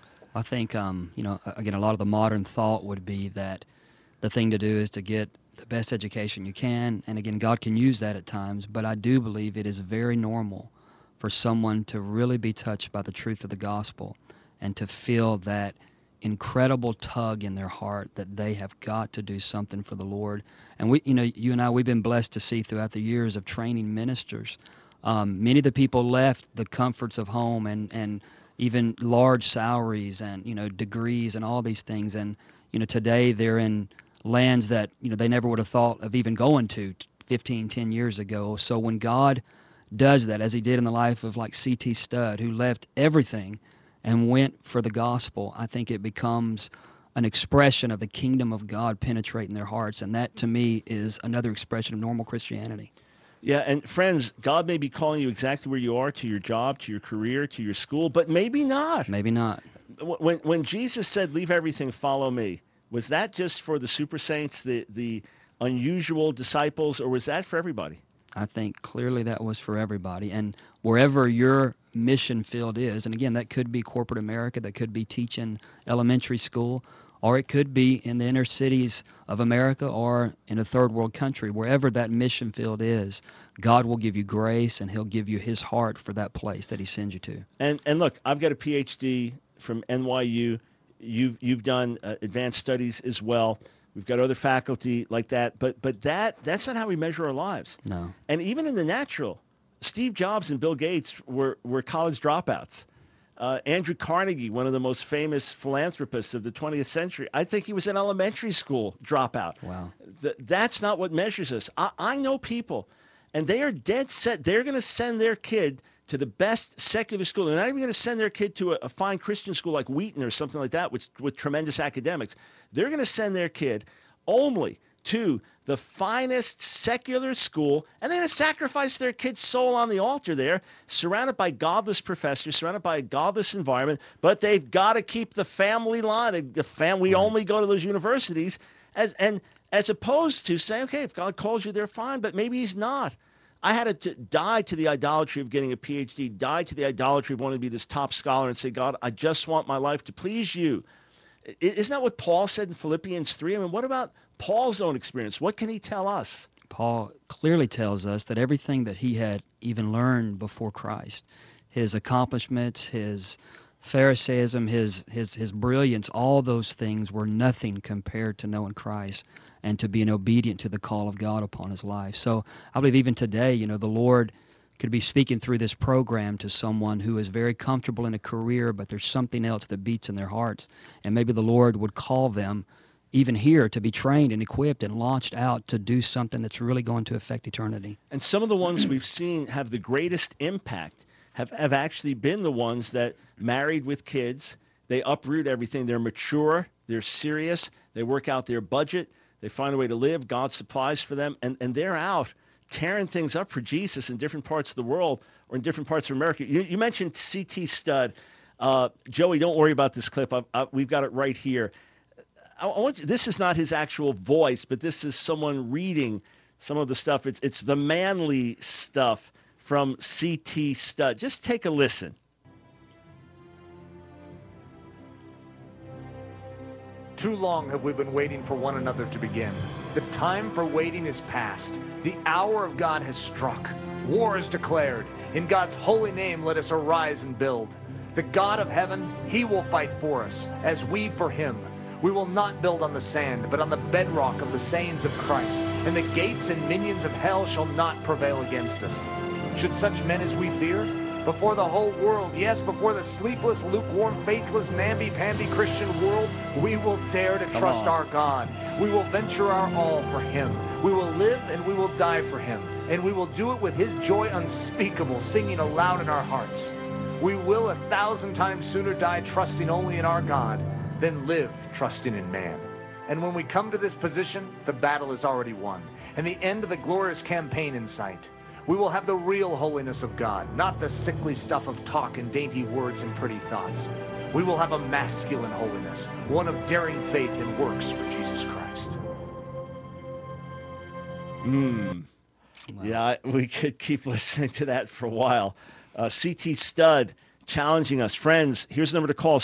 Speaker 3: I think, again, a lot of the modern thought would be that the thing to do is to get the best education you can. And again, God can use that at times, but I do believe it is very normal for someone to really be touched by the truth of the gospel and to feel that incredible tug in their heart that they have got to do something for the Lord. And you and I, we've been blessed to see throughout the years of training ministers. Many of the people left the comforts of home and even large salaries and, degrees and all these things. And, today they're in lands that, they never would have thought of even going to 10 years ago. So when God does that, as he did in the life of like C.T. Studd, who left everything and went for the gospel, I think it becomes an expression of the kingdom of God penetrating their hearts. And that, to me, is another expression of normal Christianity.
Speaker 1: Yeah, and friends, God may be calling you exactly where you are, to your job, to your career, to your school, but maybe not.
Speaker 3: Maybe not.
Speaker 1: When Jesus said, leave everything, follow me, was that just for the super saints, the unusual disciples, or was that for everybody?
Speaker 3: I think clearly that was for everybody. And wherever your mission field is, and again, that could be corporate America, that could be teaching elementary school, or it could be in the inner cities of America or in a third world country. Wherever that mission field is, God will give you grace and he'll give you his heart for that place that he sends you to. And
Speaker 1: look, I've got a PhD from NYU. You've done advanced studies as well. We've got other faculty like that, but that's not how we measure our lives.
Speaker 3: No.
Speaker 1: And even in the natural, Steve Jobs and Bill Gates were college dropouts. Andrew Carnegie, one of the most famous philanthropists of the 20th century, I think he was an elementary school dropout.
Speaker 3: Wow.
Speaker 1: That's not what measures us. I know people, and they are dead set. They're going to send their kid to the best secular school. They're not even going to send their kid to a fine Christian school like Wheaton or something like that with tremendous academics. They're going to send their kid only to the finest secular school, and they're going to sacrifice their kid's soul on the altar there, surrounded by godless professors, surrounded by a godless environment, but they've got to keep the family line. We only go to those universities, as opposed to saying, okay, if God calls you, they're fine, but maybe he's not. I had to die to the idolatry of getting a PhD, die to the idolatry of wanting to be this top scholar and say, God, I just want my life to please you. Isn't that what Paul said in Philippians 3? I mean, what about Paul's own experience? What can he tell us?
Speaker 3: Paul clearly tells us that everything that he had even learned before Christ, his accomplishments, his Pharisaism, his brilliance, all those things were nothing compared to knowing Christ and to being obedient to the call of God upon his life. So I believe even today, the Lord could be speaking through this program to someone who is very comfortable in a career, but there's something else that beats in their hearts. And maybe the Lord would call them even here to be trained and equipped and launched out to do something that's really going to affect eternity.
Speaker 1: And some of the ones we've seen have the greatest impact have actually been the ones that married with kids. They uproot everything. They're mature. They're serious. They work out their budget. They find a way to live. God supplies for them. And they're out tearing things up for Jesus in different parts of the world or in different parts of America. You mentioned C.T. Studd. Joey, don't worry about this clip. We've got it right here. This is not his actual voice, but this is someone reading some of the stuff. It's the manly stuff from C.T. Studd. Just take a listen.
Speaker 4: Too long have we been waiting for one another to begin. The time for waiting is past. The hour of God has struck. War is declared. In God's holy name, let us arise and build. The God of heaven, he will fight for us, as we for him. We will not build on the sand, but on the bedrock of the sayings of Christ, and the gates and minions of hell shall not prevail against us. Should such men as we fear? Before the whole world, yes, before the sleepless, lukewarm, faithless, namby-pamby Christian world, we will dare to trust our God. We will venture our all for Him. We will live and we will die for Him. And we will do it with His joy unspeakable, singing aloud in our hearts. We will 1,000 times sooner die trusting only in our God than live trusting in man. And when we come to this position, the battle is already won, and the end of the glorious campaign in sight. We will have the real holiness of God, not the sickly stuff of talk and dainty words and pretty thoughts. We will have a masculine holiness, one of daring faith and works for Jesus Christ.
Speaker 1: Wow. Yeah, we could keep listening to that for a while. C.T. Studd challenging us. Friends, here's the number to call,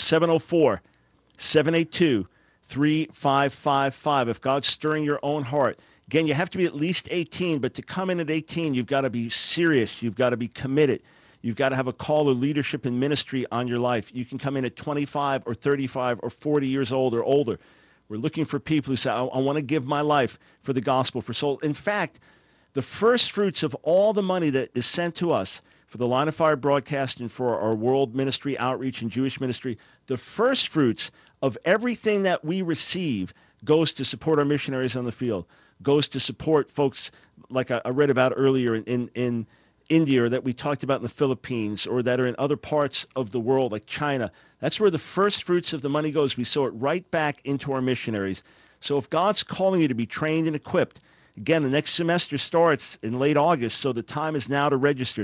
Speaker 1: 704-782-3555. If God's stirring your own heart. Again, you have to be at least 18, but to come in at 18, you've got to be serious. You've got to be committed. You've got to have a call of leadership and ministry on your life. You can come in at 25 or 35 or 40 years old or older. We're looking for people who say, I want to give my life for the gospel, for soul. In fact, the first fruits of all the money that is sent to us for the Line of Fire broadcast and for our world ministry, outreach, and Jewish ministry, the first fruits of everything that we receive goes to support our missionaries on the field, goes to support folks like I read about earlier in India, or that we talked about in the Philippines, or that are in other parts of the world like China. That's where the first fruits of the money goes. We sow it right back into our missionaries. So if God's calling you to be trained and equipped, again, the next semester starts in late August, so the time is now to register.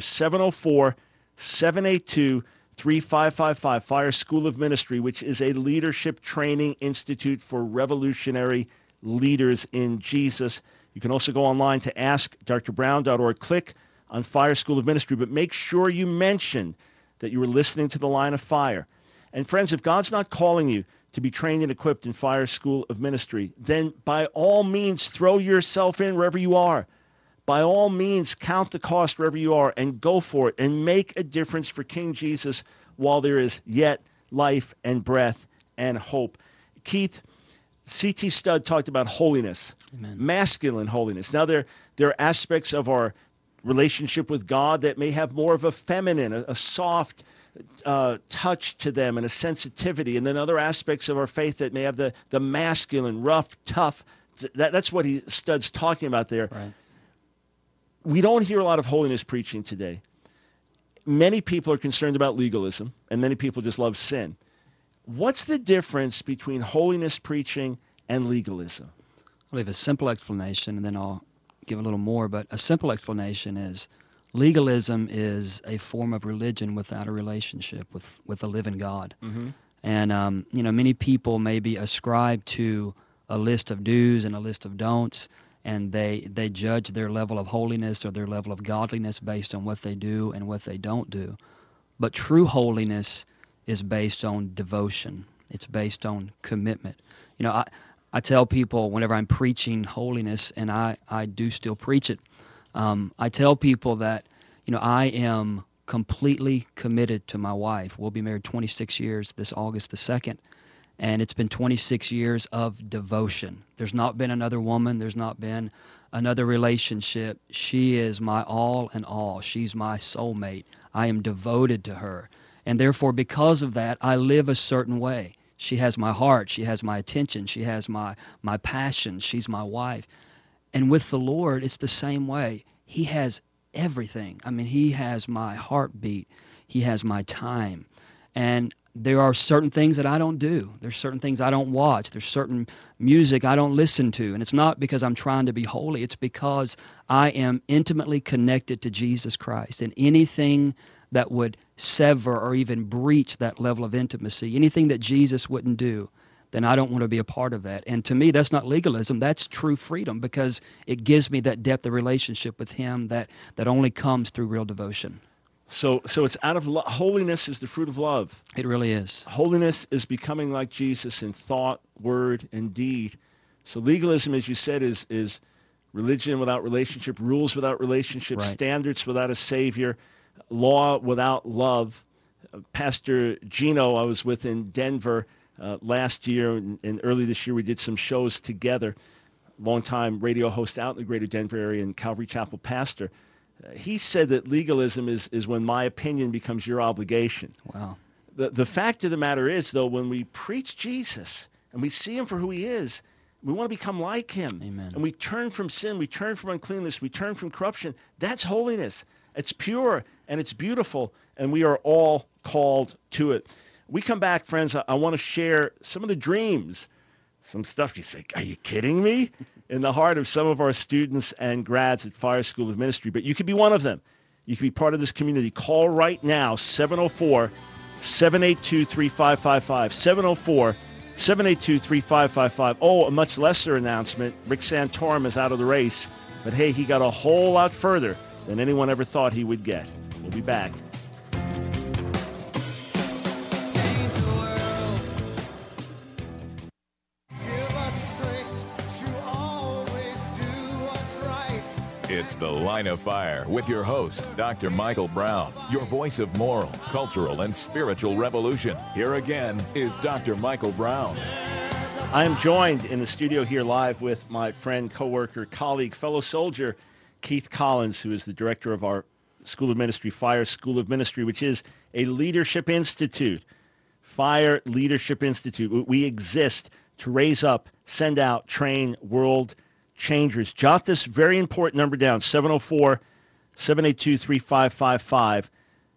Speaker 1: 704-782-3555, Fire School of Ministry, which is a leadership training institute for revolutionary leaders in Jesus. You can also go online to askdrbrown.org. Click on Fire School of Ministry, but make sure you mention that you were listening to the Line of Fire. And friends, if God's not calling you to be trained and equipped in Fire School of Ministry, then by all means throw yourself in wherever you are. By all means count the cost wherever you are and go for it and make a difference for King Jesus while there is yet life and breath and hope. Keith, C.T. Studd talked about holiness,
Speaker 3: Amen.
Speaker 1: Masculine holiness. Now, there are aspects of our relationship with God that may have more of a feminine, a soft touch to them and a sensitivity, and then other aspects of our faith that may have the masculine, rough, tough. That's what Studd's talking about there.
Speaker 3: Right.
Speaker 1: We don't hear a lot of holiness preaching today. Many people are concerned about legalism, and many people just love sin. What's the difference between holiness preaching and legalism?
Speaker 3: I'll leave a simple explanation, and then I'll give a little more. But a simple explanation is legalism is a form of religion without a relationship with a living God. Mm-hmm. And, many people maybe ascribe to a list of do's and a list of don'ts, and they judge their level of holiness or their level of godliness based on what they do and what they don't do. But true holiness is based on devotion. It's based on commitment. I tell people whenever I'm preaching holiness, and I do still preach it, I tell people that, I am completely committed to my wife. We'll be married 26 years this August the 2nd, and it's been 26 years of devotion. There's not been another woman. There's not been another relationship. She is my all in all. She's my soulmate. I am devoted to her. And therefore, because of that, I live a certain way. She has my heart. She has my attention. She has my passion. She's my wife. And with the Lord, it's the same way. He has everything. I mean, He has my heartbeat. He has my time. And there are certain things that I don't do. There's certain things I don't watch. There's certain music I don't listen to. And it's not because I'm trying to be holy. It's because I am intimately connected to Jesus Christ. And anything that would sever or even breach that level of intimacy, anything that Jesus wouldn't do, then I don't want to be a part of that. And to me, that's not legalism. That's true freedom, because it gives me that depth of relationship with Him that only comes through real devotion.
Speaker 1: So it's out of holiness is the fruit of love.
Speaker 3: It really is.
Speaker 1: Holiness is becoming like Jesus in thought, word, and deed. So legalism, as you said, is religion without relationship, rules without relationship,
Speaker 3: Right.
Speaker 1: Standards without a Savior, law without love. Pastor Gino, I was with in Denver, last year and early this year, we did some shows together. Longtime radio host out in the greater Denver area and Calvary Chapel pastor. He said that legalism is when my opinion becomes your obligation.
Speaker 3: Wow.
Speaker 1: The fact of the matter is, though, when we preach Jesus and we see him for who he is, we want to become like him.
Speaker 3: Amen.
Speaker 1: And we turn from sin, we turn from uncleanness, we turn from corruption. That's holiness. It's pure and it's beautiful, and we are all called to it. We come back, friends, I want to share some of the dreams, some stuff you say, are you kidding me? In the heart of some of our students and grads at Fire School of Ministry. But you could be one of them. You could be part of this community. Call right now, 704-782-3555. 704-782-3555. Oh, a much lesser announcement. Rick Santorum is out of the race. But hey, he got a whole lot further than anyone ever thought he would get. We'll be back.
Speaker 2: It's The Line of Fire with your host, Dr. Michael Brown, your voice of moral, cultural, and spiritual revolution. Here again is Dr. Michael Brown.
Speaker 1: I am joined in the studio here live with my friend, coworker, colleague, fellow soldier, Keith Collins, who is the director of our School of Ministry, Fire School of Ministry, which is a leadership institute. Fire Leadership Institute. We exist to raise up, send out, train world changers. Jot this very important number down, 704-782-3555,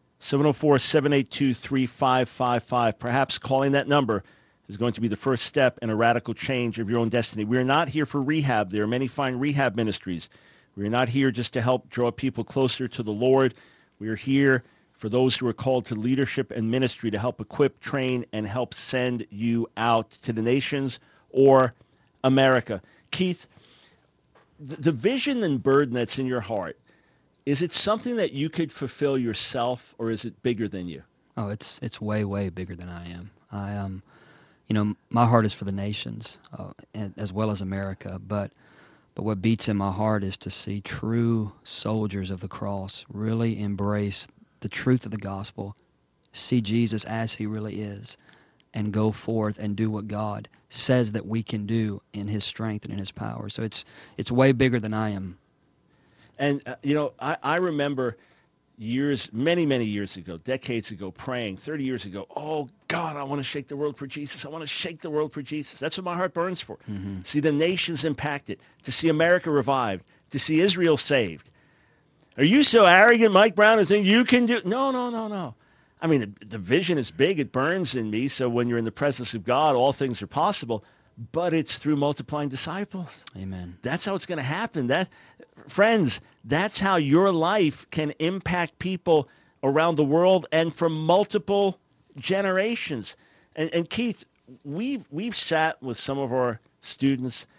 Speaker 1: 704-782-3555. Perhaps calling that number is going to be the first step in a radical change of your own destiny. We are not here for rehab. There are many fine rehab ministries. We are not here just to help draw people closer to the Lord. We are here for those who are called to leadership and ministry to help equip, train, and help send you out to the nations or America. Keith, the vision and burden that's in your heart, is it something that you could fulfill yourself, or is it bigger than you?
Speaker 3: Oh, it's way, way bigger than I am. My heart is for the nations, as well as America. But what beats in my heart is to see true soldiers of the cross really embrace the truth of the gospel, see Jesus as he really is, and go forth and do what God says that we can do in his strength and in his power. So it's way bigger than I am.
Speaker 1: And, I remember many, many years ago, decades ago, praying, 30 years ago, oh, God, I want to shake the world for Jesus. I want to shake the world for Jesus. That's what my heart burns for. Mm-hmm. See the nations impacted, to see America revived, to see Israel saved. Are you so arrogant, Mike Brown, to think you can do? No. I mean, the vision is big. It burns in me. So when you're in the presence of God, all things are possible. But it's through multiplying disciples.
Speaker 3: Amen.
Speaker 1: That's how it's going to happen. Friends, that's how your life can impact people around the world and for multiple generations. And Keith, we've sat with some of our students,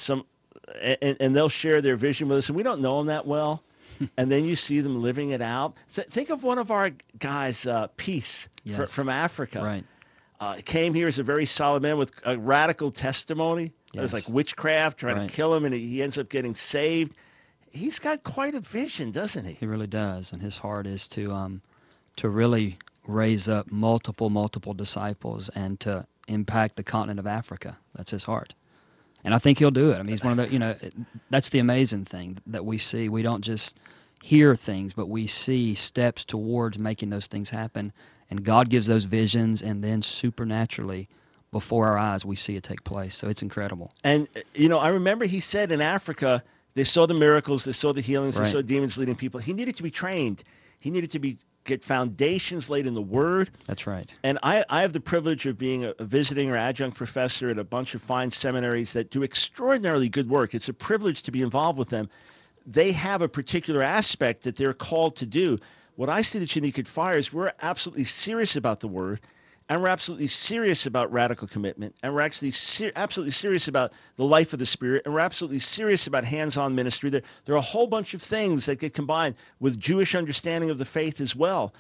Speaker 1: and they'll share their vision with us, and we don't know them that well. And then you see them living it out. Think of one of our guys, Peace,
Speaker 3: yes.
Speaker 1: from Africa.
Speaker 3: Right.
Speaker 1: Came here as a very solid man with a radical testimony. Yes. It was like witchcraft, trying to kill him, and he ends up getting saved. He's got quite a vision, doesn't he?
Speaker 3: He really does, and his heart is to really raise up multiple disciples and to impact the continent of Africa. That's his heart. And I think he'll do it. I mean, he's one of the, that's the amazing thing that we see. We don't just hear things, but we see steps towards making those things happen. And God gives those visions, and then supernaturally, before our eyes, we see it take place. So it's incredible.
Speaker 1: And, I remember he said in Africa, they saw the miracles, they saw the healings, they saw demons leading people. He needed to be trained. He needed to get foundations laid in the Word.
Speaker 3: That's right.
Speaker 1: And I have the privilege of being a visiting or adjunct professor at a bunch of fine seminaries that do extraordinarily good work. It's a privilege to be involved with them. They have a particular aspect that they're called to do. What I see that's unique at Fire is we're absolutely serious about the Word, and we're absolutely serious about radical commitment, and we're actually absolutely serious about the life of the Spirit, and we're absolutely serious about hands-on ministry. There are a whole bunch of things that get combined with Jewish understanding of the faith as well.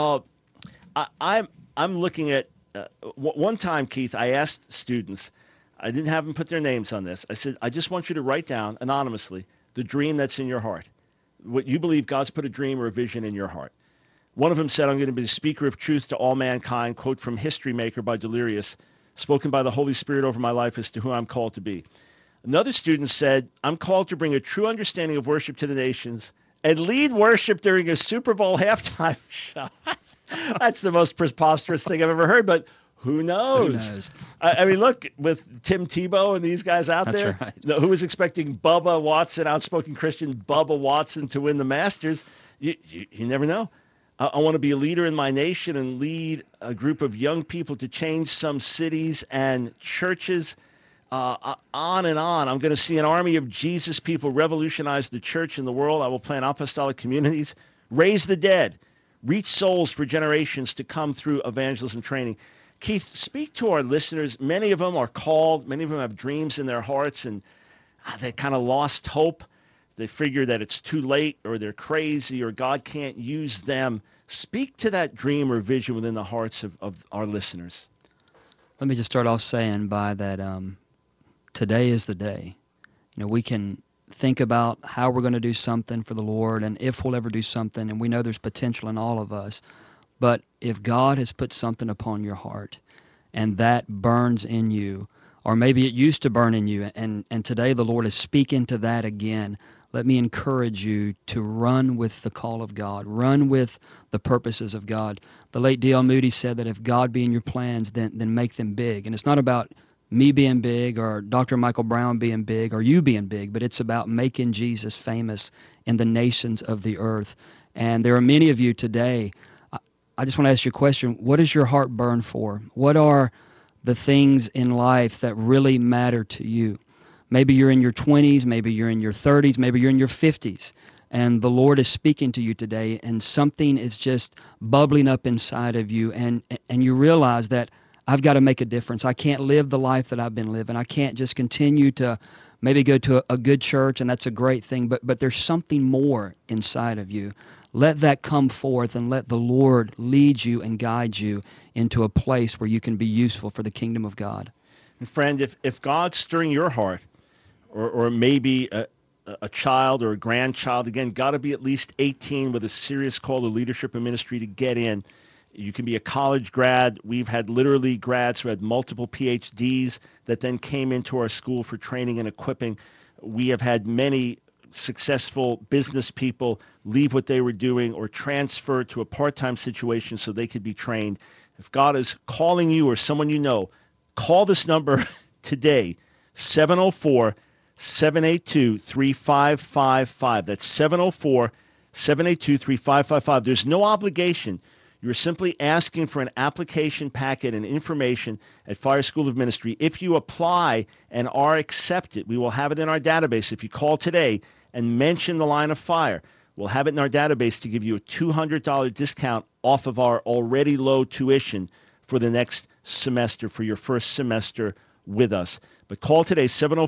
Speaker 1: I'm looking at one time, Keith, I asked students, I didn't have them put their names on this. I said, I just want you to write down anonymously the dream that's in your heart, what you believe God's put a dream or a vision in your heart. One of them said, I'm going to be the speaker of truth to all mankind, quote from History Maker by Delirious. spoken by the Holy Spirit over my life as to who I'm called to be. Another student said, I'm called to bring a true understanding of worship to the nations and lead worship during a Super Bowl halftime show. That's the most preposterous thing I've ever heard, but who knows?
Speaker 3: Who knows?
Speaker 1: I mean, look, with Tim Tebow and these guys out there,
Speaker 3: right.
Speaker 1: Who was expecting Bubba Watson, outspoken Christian Bubba Watson, to win the Masters? You never know. I want to be a leader in my nation and lead a group of young people to change some cities and churches, on and on. I'm going to see an army of Jesus people revolutionize the church in the world. I will plant apostolic communities, raise the dead, reach souls for generations to come through evangelism training. Keith, speak to our listeners. Many of them are called. Many of them have dreams in their hearts, and they kind of lost hope. They figure that it's too late, or they're crazy, or God can't use them. Speak to that dream or vision within the hearts of our listeners.
Speaker 3: Let me just start off saying by that today is the day. You know, we can think about how we're going to do something for the Lord and if we'll ever do something, and we know there's potential in all of us. But if God has put something upon your heart and that burns in you, or maybe it used to burn in you, and today the Lord is speaking to that again, let me encourage you to run with the call of God, run with the purposes of God. The late D.L. Moody said that if God be in your plans, then make them big. And it's not about me being big or Dr. Michael Brown being big or you being big, but it's about making Jesus famous in the nations of the earth. And there are many of you today. I just want to ask you a question. What does your heart burn for? What are the things in life that really matter to you? Maybe you're in your 20s, maybe you're in your 30s, maybe you're in your 50s, and the Lord is speaking to you today, and something is just bubbling up inside of you, and you realize that I've got to make a difference. I can't live the life that I've been living. I can't just continue to maybe go to a good church, and that's a great thing, but there's something more inside of you. Let that come forth, and let the Lord lead you and guide you into a place where you can be useful for the kingdom of God.
Speaker 1: And friend, if God's stirring your heart, or maybe a child or a grandchild, again, got to be at least 18 with a serious call to leadership and ministry to get in. You can be a college grad. We've had literally grads who had multiple PhDs that then came into our school for training and equipping. We have had many successful business people leave what they were doing or transfer to a part-time situation so they could be trained. If God is calling you or someone you know, call this number today, 704-782-3555. That's 704-782-3555. There's no obligation. You're simply asking for an application packet and information at Fire School of Ministry. If you apply and are accepted, we will have it in our database. If you call today and mention the Line of Fire, we'll have it in our database to give you a $200 discount off of our already low tuition for the next semester, for your first semester with us. But call today,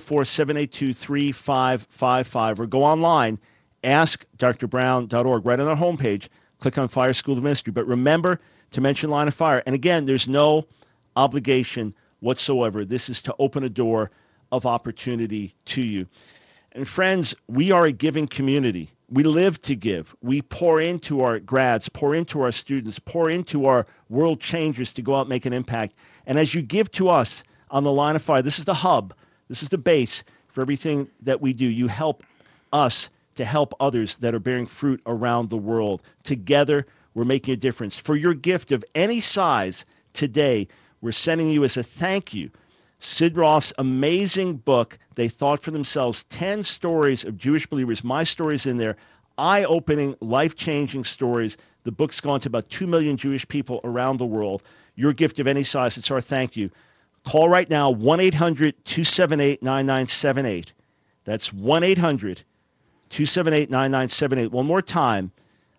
Speaker 1: 704-782-3555, or go online, askdrbrown.org, right on our homepage. Click on Fire School of Ministry. But remember to mention Line of Fire. And again, there's no obligation whatsoever. This is to open a door of opportunity to you. And friends, we are a giving community. We live to give. We pour into our grads, pour into our students, pour into our world changers to go out and make an impact. And as you give to us on the Line of Fire, this is the hub. This is the base for everything that we do. You help us to help others that are bearing fruit around the world. Together, we're making a difference. For your gift of any size today, we're sending you as a thank you Sid Roth's amazing book, They Thought for Themselves, 10 stories of Jewish believers. My story's in there. Eye-opening, life-changing stories. The book's gone to about 2 million Jewish people around the world. Your gift of any size, it's our thank you. Call right now, 1-800-278-9978. That's 1-800-278-9978. One more time,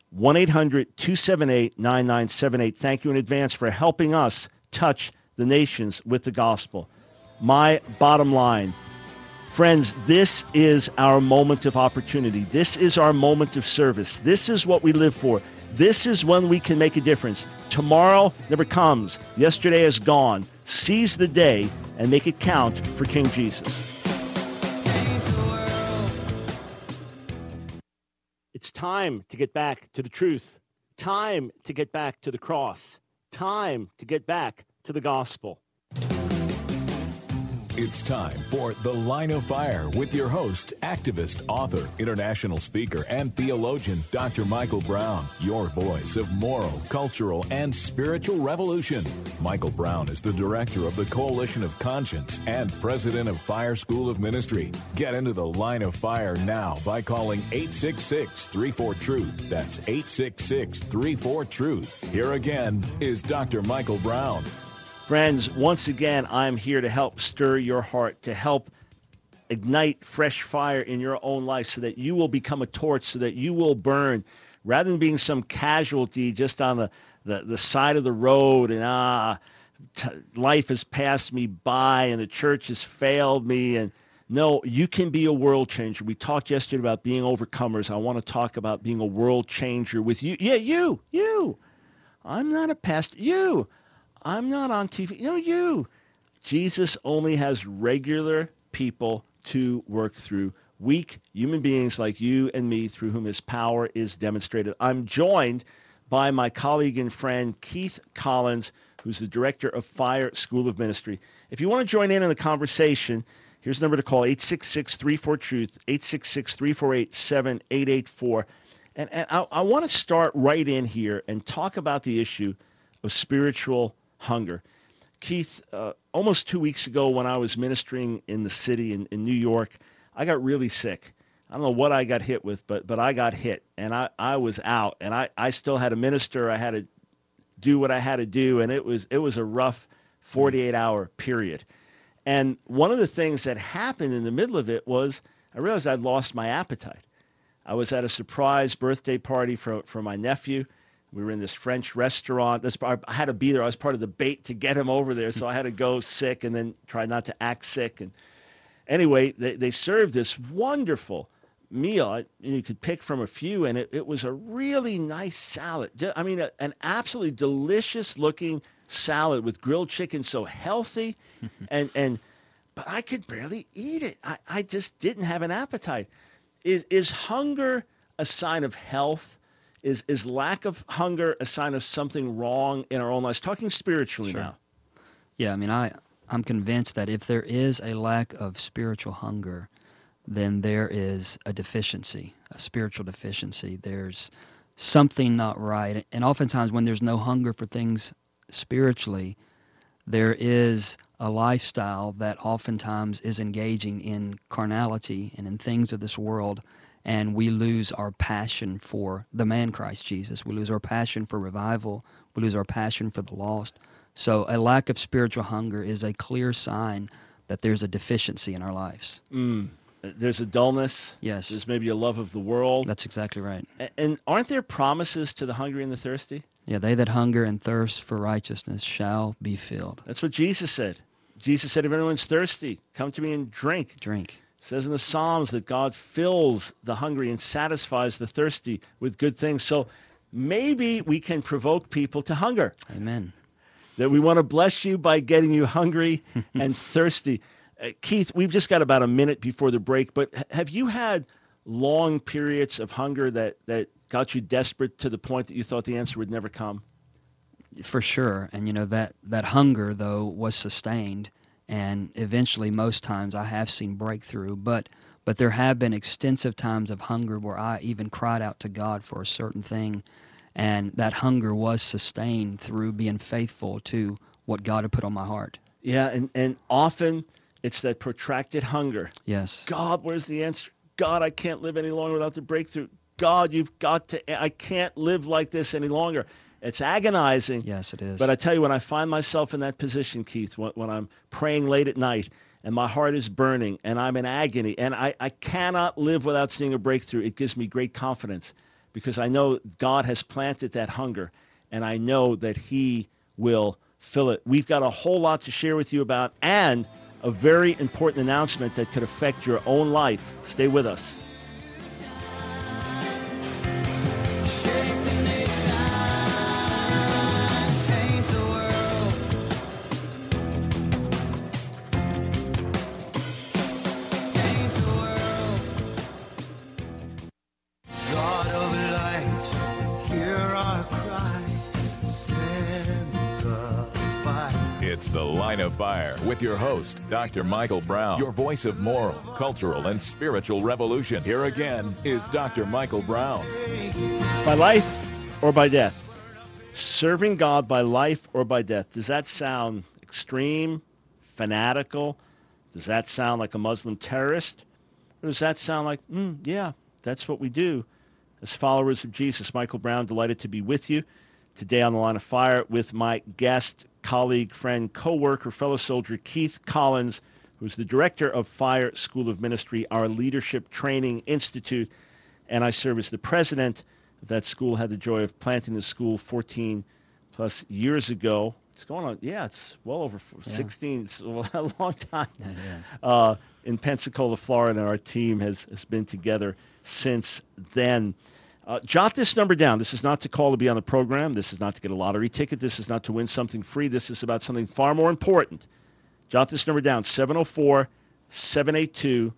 Speaker 1: 1-800-278-9978. Thank you in advance for helping us touch the nations with the gospel. My bottom line, friends, this is our moment of opportunity. This is our moment of service. This is what we live for. This is when we can make a difference. Tomorrow never comes. Yesterday is gone. Seize the day and make it count for King Jesus. It's time to get back to the truth. Time to get back to the cross. Time to get back to the gospel.
Speaker 2: It's time for The Line of Fire with your host, activist, author, international speaker, and theologian, Dr. Michael Brown, your voice of moral, cultural, and spiritual revolution. Michael Brown is the director of the Coalition of Conscience and president of Fire School of Ministry. Get into The Line of Fire now by calling 866-34-TRUTH. That's 866-34-TRUTH. Here again is Dr. Michael Brown.
Speaker 1: Friends, once again, I'm here to help stir your heart, to help ignite fresh fire in your own life so that you will become a torch, so that you will burn, rather than being some casualty just on the side of the road and, life has passed me by and the church has failed me. And no, you can be a world changer. We talked yesterday about being overcomers. I want to talk about being a world changer with you. Yeah, you. I'm not a pastor. You. I'm not on TV. No, you. Jesus only has regular people to work through, weak human beings like you and me, through whom his power is demonstrated. I'm joined by my colleague and friend, Keith Collins, who's the director of Fire School of Ministry. If you want to join in the conversation, here's the number to call, 866-34-TRUTH, 866-348-7884. And I want to start right in here and talk about the issue of spiritual hunger. Keith, almost 2 weeks ago when I was ministering in the city in New York, I got really sick. I don't know what I got hit with, but I got hit, and I was out, and I still had to minister. I had to do what I had to do, and it was a rough 48-hour period. And one of the things that happened in the middle of it was I realized I'd lost my appetite. I was at a surprise birthday party for my nephew. We were in this French restaurant. I had to be there. I was part of the bait to get him over there, so I had to go sick and then try not to act sick. And anyway, they served this wonderful meal. You could pick from a few, and it was a really nice salad. I mean, an absolutely delicious-looking salad with grilled chicken, so healthy, but I could barely eat it. I just didn't have an appetite. Is hunger a sign of health? Is lack of hunger a sign of something wrong in our own lives? Talking spiritually now.
Speaker 3: Yeah, I mean, I'm convinced that if there is a lack of spiritual hunger, then there is a deficiency, a spiritual deficiency. There's something not right. And oftentimes when there's no hunger for things spiritually, there is a lifestyle that oftentimes is engaging in carnality and in things of this world, and we lose our passion for the man Christ Jesus. We lose our passion for revival. We lose our passion for the lost. So a lack of spiritual hunger is a clear sign that there's a deficiency in our lives.
Speaker 1: There's a dullness.
Speaker 3: Yes.
Speaker 1: There's maybe a love of the world.
Speaker 3: That's exactly right.
Speaker 1: And aren't there promises to the hungry and the thirsty?
Speaker 3: Yeah, they that hunger and thirst for righteousness shall be filled.
Speaker 1: That's what Jesus said. Jesus said, if anyone's thirsty, come to me and drink.
Speaker 3: Drink.
Speaker 1: It says in the Psalms that God fills the hungry and satisfies the thirsty with good things. So maybe we can provoke people to hunger.
Speaker 3: Amen.
Speaker 1: That we want to bless you by getting you hungry and thirsty. Keith, we've just got about a minute before the break, but have you had long periods of hunger that got you desperate to the point that you thought the answer would never come?
Speaker 3: For sure. And, that hunger, though, was sustained. And eventually, most times, I have seen breakthrough. But there have been extensive times of hunger where I even cried out to God for a certain thing. And that hunger was sustained through being faithful to what God had put on my heart.
Speaker 1: Yeah, and often it's that protracted hunger.
Speaker 3: Yes.
Speaker 1: God, where's the answer? God, I can't live any longer without the breakthrough. God, you've got to, I can't live like this any longer. It's agonizing.
Speaker 3: Yes, it is.
Speaker 1: But I tell you, when I find myself in that position, Keith, when I'm praying late at night and my heart is burning and I'm in agony and I cannot live without seeing a breakthrough, it gives me great confidence because I know God has planted that hunger and I know that he will fill it. We've got a whole lot to share with you about and a very important announcement that could affect your own life. Stay with us.
Speaker 2: It's The Line of Fire with your host, Dr. Michael Brown, your voice of moral, cultural, and spiritual revolution. Here again is Dr. Michael Brown.
Speaker 1: By life or by death? Serving God by life or by death. Does that sound extreme, fanatical? Does that sound like a Muslim terrorist? Or does that sound like, yeah, that's what we do as followers of Jesus? Michael Brown, delighted to be with you today on The Line of Fire with my guest, colleague, friend, co-worker, fellow soldier, Keith Collins, who's the director of Fire School of Ministry, our Leadership Training Institute, and I serve as the president of that school. Had the joy of planting the school 14 plus years ago. It's going on, it's well over 16, it's a long time. In Pensacola, Florida, and our team has been together since then. Jot this number down. This is not to call to be on the program. This is not to get a lottery ticket. This is not to win something free. This is about something far more important. Jot this number down, 704-782-3555.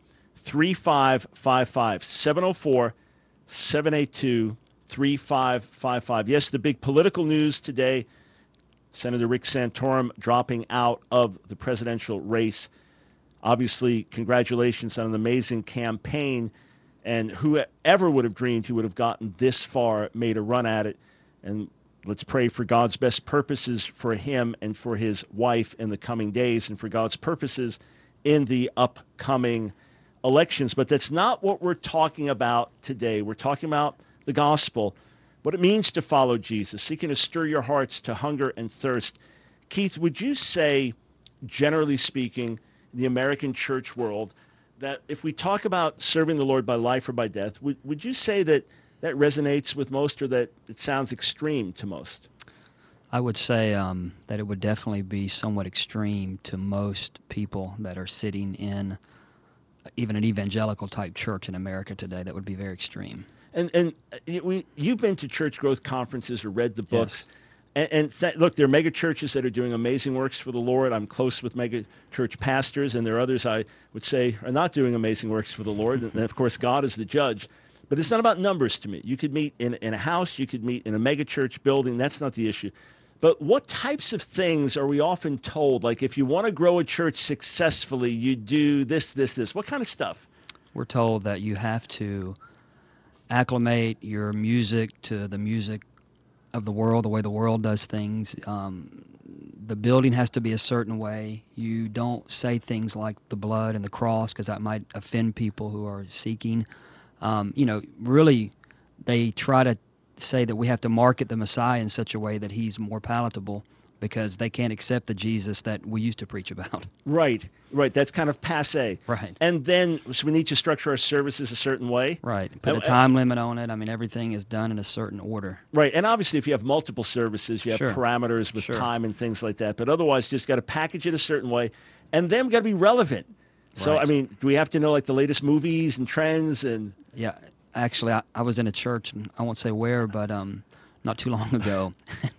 Speaker 1: 704-782-3555. Yes, the big political news today, Senator Rick Santorum dropping out of the presidential race. Obviously, congratulations on an amazing campaign. And whoever would have dreamed he would have gotten this far, made a run at it. And let's pray for God's best purposes for him and for his wife in the coming days and for God's purposes in the upcoming elections. But that's not what we're talking about today. We're talking about the gospel, what it means to follow Jesus, seeking to stir your hearts to hunger and thirst. Keith, would you say, generally speaking, in the American church world, that if we talk about serving the Lord by life or by death, would you say that that resonates with most, or that it sounds extreme to most?
Speaker 3: I would say that it would definitely be somewhat extreme to most people that are sitting in even an evangelical type church in America today. That would be very extreme. And
Speaker 1: you've been to church growth conferences or read the books.
Speaker 3: Yes.
Speaker 1: Look, there are mega churches that are doing amazing works for the Lord. I'm close with mega church pastors, and there are others I would say are not doing amazing works for the Lord. And of course, God is the judge. But it's not about numbers to me. You could meet in a house, you could meet in a mega church building. That's not the issue. But what types of things are we often told? Like, if you want to grow a church successfully, you do this, this, this. What kind of stuff?
Speaker 3: We're told that you have to acclimate your music to the music of the world, the way the world does things. The building has to be a certain way. You don't say things like the blood and the cross, because that might offend people who are seeking. Really, they try to say that we have to market the Messiah in such a way that he's more palatable, because they can't accept the Jesus that we used to preach about.
Speaker 1: Right. That's kind of passé.
Speaker 3: Right.
Speaker 1: And then, so we need to structure our services a certain way.
Speaker 3: Right. Put a time limit on it. I mean, everything is done in a certain order.
Speaker 1: Right. And obviously, if you have multiple services, you have
Speaker 3: Sure.
Speaker 1: parameters with
Speaker 3: Sure.
Speaker 1: time and things like that. But otherwise, just got to package it a certain way. And then we got to be relevant. So,
Speaker 3: Right.
Speaker 1: I mean, do we have to know, like, the latest movies and trends? And
Speaker 3: Yeah. Actually, I was in a church, and I won't say where, but not too long ago.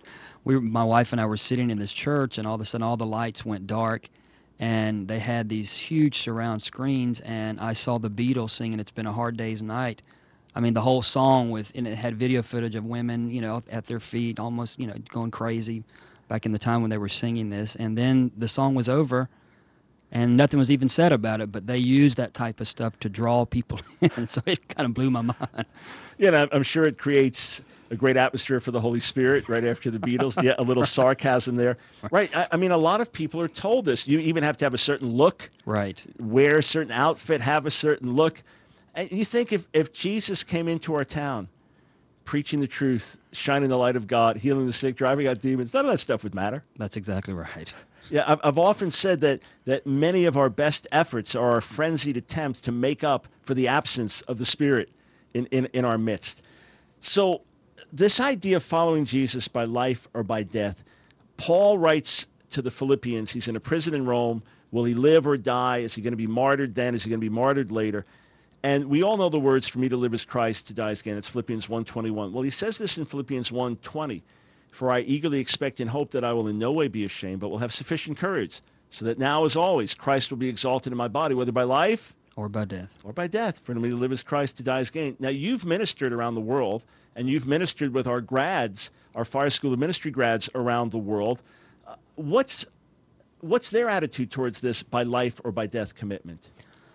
Speaker 3: My wife and I were sitting in this church, and all of a sudden all the lights went dark, and they had these huge surround screens, and I saw the Beatles singing "It's Been a Hard Day's Night." I mean, the whole song and it had video footage of women, at their feet, almost, going crazy back in the time when they were singing this. And then the song was over, and nothing was even said about it, but they used that type of stuff to draw people in, so it kind of blew my mind.
Speaker 1: I'm sure it creates a great atmosphere for the Holy Spirit right after the Beatles. Yeah, a little sarcasm there. Right. I mean, a lot of people are told this. You even have to have a certain look.
Speaker 3: Right.
Speaker 1: Wear a certain outfit, have a certain look. And you think if Jesus came into our town, preaching the truth, shining the light of God, healing the sick, driving out demons, none of that stuff would matter.
Speaker 3: That's exactly right.
Speaker 1: Yeah, I've often said that many of our best efforts are our frenzied attempts to make up for the absence of the Spirit in our midst. So this idea of following Jesus by life or by death, Paul writes to the Philippians. He's in a prison in Rome. Will he live or die? Is he going to be martyred then? Is he going to be martyred later? And we all know the words, for me to live is Christ, to die is gain. It's Philippians 1:21. Well, he says this in Philippians 1:20. For I eagerly expect and hope that I will in no way be ashamed, but will have sufficient courage, so that now as always Christ will be exalted in my body, whether by life
Speaker 3: Or by death.
Speaker 1: or by death. For me to live is Christ, to die is gain. Now, you've ministered around the world, and you've ministered with our grads, our Fire School of Ministry grads around the world. What's what's their attitude towards this by life or by death commitment?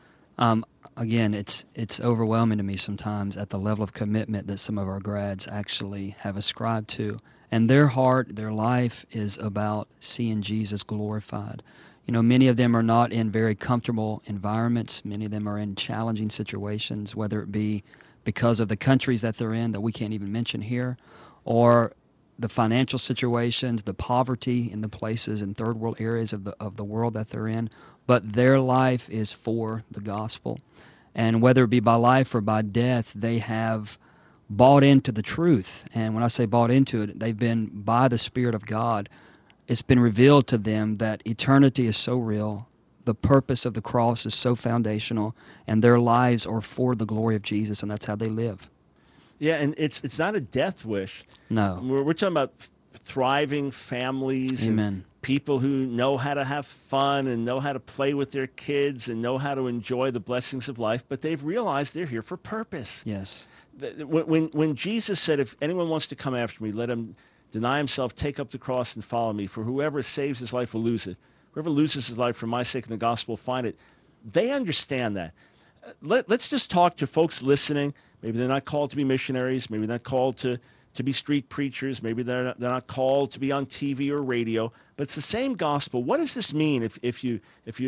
Speaker 3: Again, it's overwhelming to me sometimes at the level of commitment that some of our grads actually have ascribed to. And their heart, their life is about seeing Jesus glorified. You know, many of them are not in very comfortable environments. Many of them are in challenging situations, whether it be because of the countries that they're in that we can't even mention here, or the financial situations, the poverty in the places in third world areas of the world that they're in. But their life is for the gospel. And whether it be by life or by death, they have bought into the truth. And when I say bought into it, they've been, by the Spirit of God, it's been revealed to them that eternity is so real, the purpose of the cross is so foundational, and their lives are for the glory of Jesus, and that's how they live.
Speaker 1: Yeah, and it's not a death wish.
Speaker 3: No.
Speaker 1: We're talking about thriving families.
Speaker 3: Amen.
Speaker 1: And people who know how to have fun and know how to play with their kids and know how to enjoy the blessings of life, but they've realized they're here for purpose.
Speaker 3: Yes.
Speaker 1: When Jesus said, if anyone wants to come after me, let him deny himself, take up the cross, and follow me. For whoever saves his life will lose it. Whoever loses his life for my sake and the gospel will find it. They understand that. Let's just talk to folks listening. Maybe they're not called to be missionaries. Maybe they're not called to be street preachers. Maybe they're not called to be on TV or radio. But it's the same gospel. What does this mean if you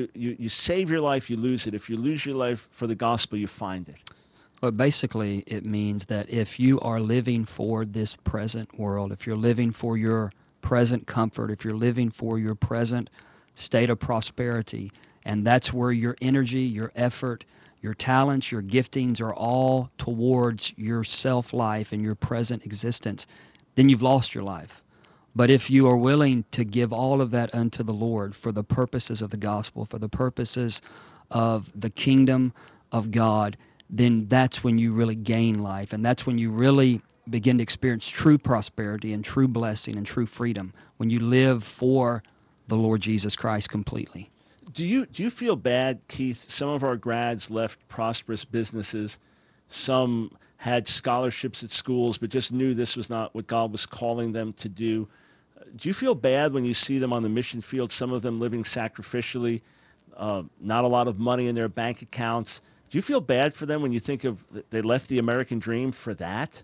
Speaker 1: save your life, you lose it? If you lose your life for the gospel, you find it?
Speaker 3: Well, basically, it means that if you are living for this present world, if you're living for your present comfort, if you're living for your present state of prosperity, and that's where your energy, your effort, your talents, your giftings are all towards your self-life and your present existence, then you've lost your life. But if you are willing to give all of that unto the Lord for the purposes of the gospel, for the purposes of the kingdom of God, then that's when you really gain life. And that's when you really begin to experience true prosperity and true blessing and true freedom, when you live for the Lord Jesus Christ completely.
Speaker 1: Do you feel bad, Keith? Some of our grads left prosperous businesses. Some had scholarships at schools, but just knew this was not what God was calling them to do. Do you feel bad when you see them on the mission field, some of them living sacrificially, not a lot of money in their bank accounts? Do you feel bad for them when you think of they left the American dream for that?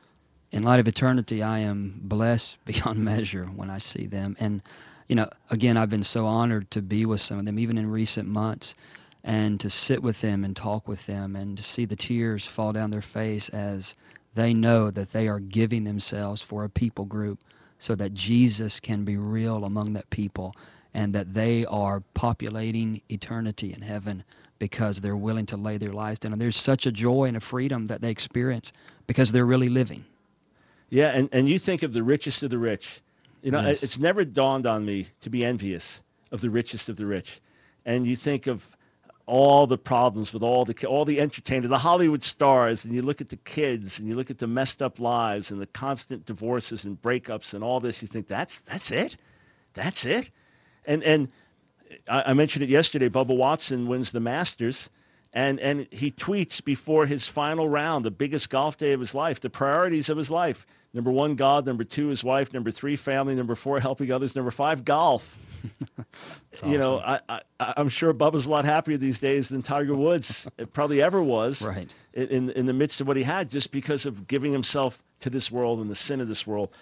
Speaker 3: In light of eternity, I am blessed beyond measure when I see them. And you know, again, I've been so honored to be with some of them, even in recent months, and to sit with them and talk with them and to see the tears fall down their face as they know that they are giving themselves for a people group so that Jesus can be real among that people and that they are populating eternity in heaven because they're willing to lay their lives down. And there's such a joy and a freedom that they experience because they're really living.
Speaker 1: Yeah, and you think of the richest of the rich. You know,
Speaker 3: Yes.
Speaker 1: It's never dawned on me to be envious of the richest of the rich. And you think of all the problems with all the entertainers, the Hollywood stars, and you look at the kids, and you look at the messed up lives and the constant divorces and breakups and all this. You think that's it, that's it. And I mentioned it yesterday. Bubba Watson wins the Masters, and he tweets before his final round, the biggest golf day of his life, the priorities of his life. Number 1, God. Number 2, his wife. Number 3, family. Number 4, helping others. Number 5, golf. You know, I'm sure Bubba's a lot happier these days than Tiger Woods probably ever was.
Speaker 3: Right.
Speaker 1: In the midst of what he had, just because of giving himself to this world and the sin of this world.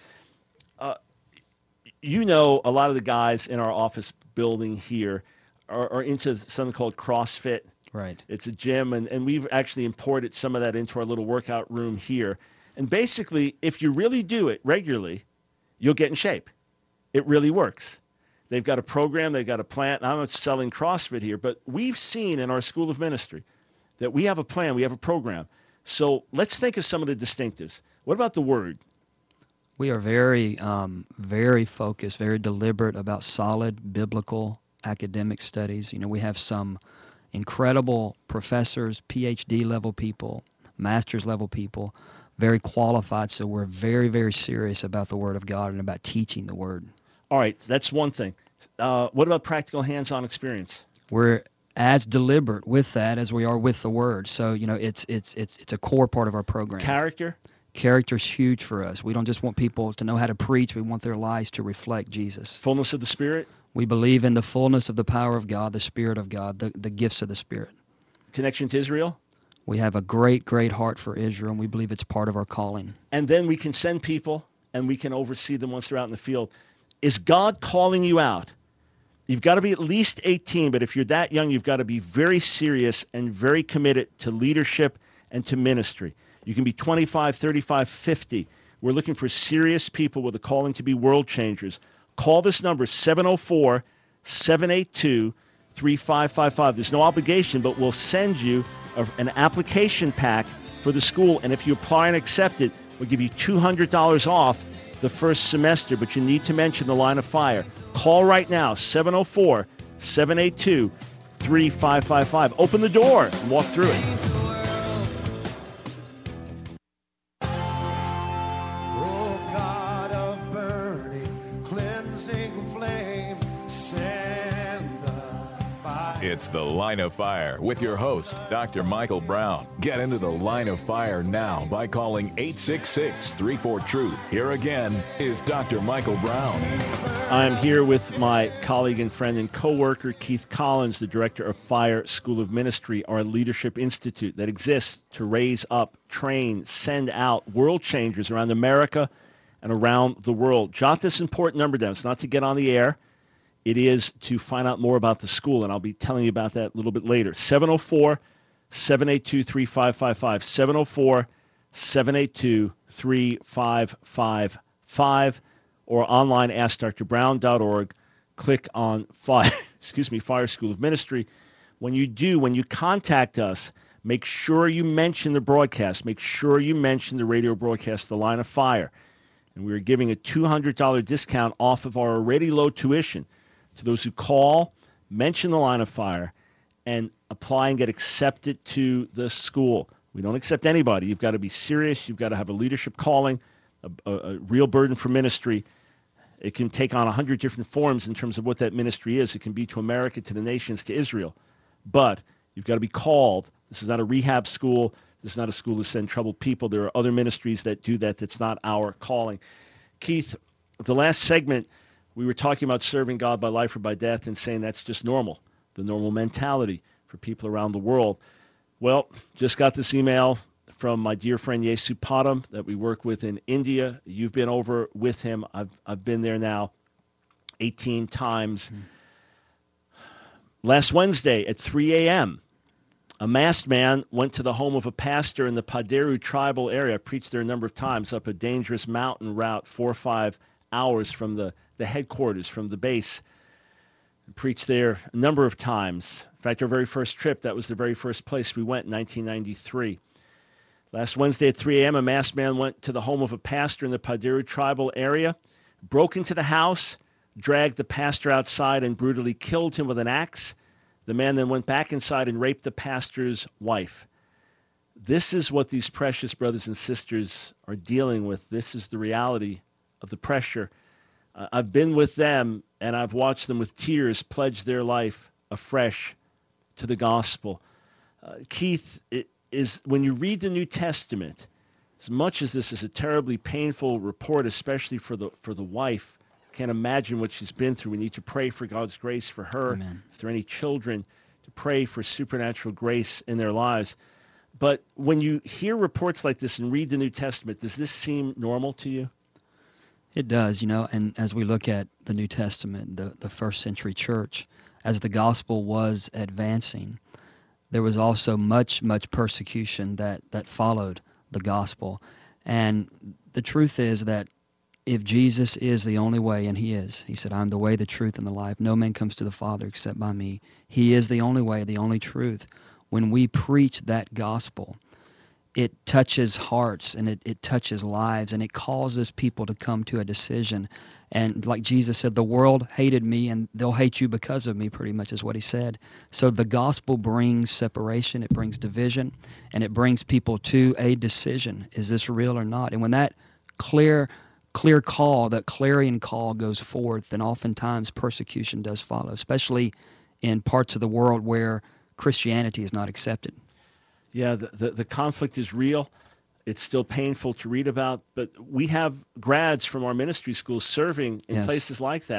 Speaker 1: You know, a lot of the guys in our office building here are into something called CrossFit.
Speaker 3: Right.
Speaker 1: It's a gym, and we've actually imported some of that into our little workout room here. And basically, if you really do it regularly, you'll get in shape. It really works. They've got a program, they've got a plan. I'm not selling CrossFit here, but we've seen in our School of Ministry that we have a plan, we have a program. So let's think of some of the distinctives. What about the Word?
Speaker 3: We are very, very focused, very deliberate about solid biblical academic studies. You know, we have some incredible professors, PhD level people, master's level people, very qualified. So we're very, very serious about the Word of God and about teaching the Word.
Speaker 1: All right, that's one thing. What about practical hands-on experience?
Speaker 3: We're as deliberate with that as we are with the Word. So, you know, it's a core part of our program.
Speaker 1: Character?
Speaker 3: Character's huge for us. We don't just want people to know how to preach. We want their lives to reflect Jesus.
Speaker 1: Fullness of the Spirit?
Speaker 3: We believe in the fullness of the power of God, the Spirit of God, the gifts of the Spirit.
Speaker 1: Connection to Israel?
Speaker 3: We have a great, great heart for Israel, and we believe it's part of our calling.
Speaker 1: And then we can send people, and we can oversee them once they're out in the field. Is God calling you out? You've got to be at least 18, but if you're that young, you've got to be very serious and very committed to leadership and to ministry. You can be 25, 35, 50. We're looking for serious people with a calling to be world changers. Call this number, 704-782-3555. There's no obligation, but we'll send you an application pack for the school, and if you apply and accept it, we'll give you $200 off the first semester, but you need to mention the Line of Fire. Call right now, 704-782-3555. Open the door and walk through it.
Speaker 2: It's The Line of Fire with your host, Dr. Michael Brown. Get into the Line of Fire now by calling 866-34-TRUTH. Here again is Dr. Michael Brown.
Speaker 1: I'm here with my colleague and friend and co-worker, Keith Collins, the director of Fire School of Ministry, our leadership institute that exists to raise up, train, send out world changers around America and around the world. Jot this important number down. It's not to get on the air. It is to find out more about the school, and I'll be telling you about that a little bit later. 704-782-3555, 704-782-3555, or online, askdrbrown.org. Click on Fire School of Ministry. When you contact us, make sure you mention the broadcast. Make sure you mention the radio broadcast, The Line of Fire. And we're giving a $200 discount off of our already low tuition to those who call, mention the Line of Fire, and apply and get accepted to the school. We don't accept anybody. You've got to be serious. You've got to have a leadership calling, a real burden for ministry. It can take on 100 different forms in terms of what that ministry is. It can be to America, to the nations, to Israel. But you've got to be called. This is not a rehab school. This is not a school to send troubled people. There are other ministries that do that. That's not our calling. Keith, the last segment, we were talking about serving God by life or by death and saying that's just normal, the normal mentality for people around the world. Well, just got this email from my dear friend Yesu Padam that we work with in India. You've been over with him. I've been there now 18 times. Last Wednesday at 3 a.m., a masked man went to the home of a pastor in the Paderu tribal area, preached there a number of times up a dangerous mountain route, 4 or 5 hours from the headquarters, from the base. Preached there a number of times. In fact, our very first trip, that was the very first place we went in 1993. Last Wednesday at 3 a.m., a masked man went to the home of a pastor in the Paderu tribal area, broke into the house, dragged the pastor outside, and brutally killed him with an axe. The man then went back inside and raped the pastor's wife. This is what these precious brothers and sisters are dealing with. This is the reality of the pressure. I've been with them, and I've watched them with tears pledge their life afresh to the gospel. Keith, it is when you read the New Testament, as much as this is a terribly painful report, especially for the wife, can't imagine what she's been through. We need to pray for God's grace for her.
Speaker 3: Amen.
Speaker 1: If there are any children, to pray for supernatural grace in their lives. But when you hear reports like this and read the New Testament, does this seem normal to you?
Speaker 3: It does, and as we look at the New Testament, the first century church, as the gospel was advancing, there was also much, much persecution that followed the gospel. And the truth is that if Jesus is the only way, and he is, he said, I'm the way, the truth, and the life. No man comes to the Father except by me. He is the only way, the only truth. When we preach that gospel, it touches hearts and it touches lives, and it causes people to come to a decision. And like Jesus said, the world hated me and they'll hate you because of me, pretty much is what he said. So the gospel brings separation, it brings division, and it brings people to a decision. Is this real or not? And when that clear call, that clarion call goes forth, then oftentimes persecution does follow, especially in parts of the world where Christianity is not accepted.
Speaker 1: Yeah, the conflict is real. It's still painful to read about, but we have grads from our ministry schools serving in
Speaker 3: Yes.
Speaker 1: places like that.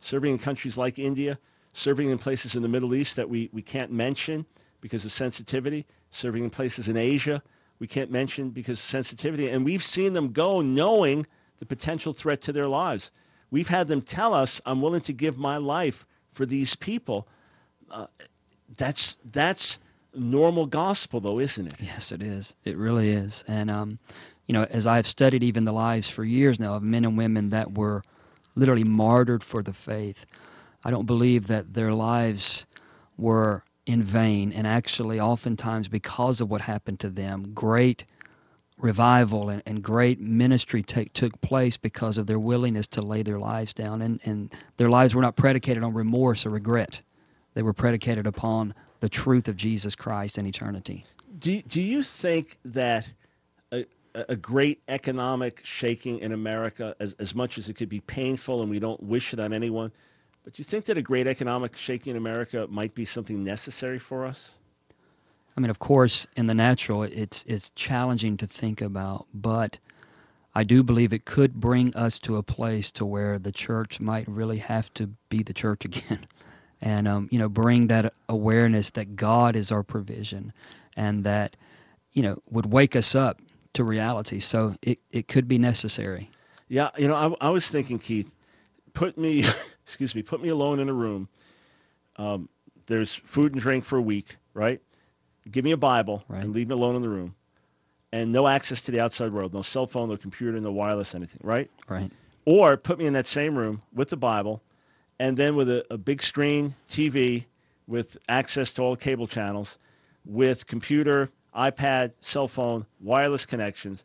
Speaker 1: serving in countries like India, serving in places in the Middle East that we can't mention because of sensitivity, serving in places in Asia we can't mention because of sensitivity. And we've seen them go knowing the potential threat to their lives. We've had them tell us, I'm willing to give my life for these people. That's normal gospel, though, isn't it?
Speaker 3: Yes, it is. It really is. And, as I've studied even the lives for years now of men and women that were literally martyred for the faith, I don't believe that their lives were in vain. And actually, oftentimes, because of what happened to them, great revival and great ministry took place because of their willingness to lay their lives down. And their lives were not predicated on remorse or regret. They were predicated upon the truth of Jesus Christ and eternity.
Speaker 1: Do you think that a great economic shaking in America, as much as it could be painful and we don't wish it on anyone, but do you think that a great economic shaking in America might be something necessary for us?
Speaker 3: I mean, of course, in the natural, it's challenging to think about, but I do believe it could bring us to a place to where the church might really have to be the church again. And, bring that awareness that God is our provision and that, would wake us up to reality. So it could be necessary.
Speaker 1: Yeah, I was thinking, Keith, put me alone in a room. There's food and drink for a week, right? Give me a Bible and leave me alone in the room. And no access to the outside world, no cell phone, no computer, no wireless, anything, right?
Speaker 3: Right.
Speaker 1: Or put me in that same room with the Bible and then with a big screen TV with access to all cable channels, with computer, iPad, cell phone, wireless connections.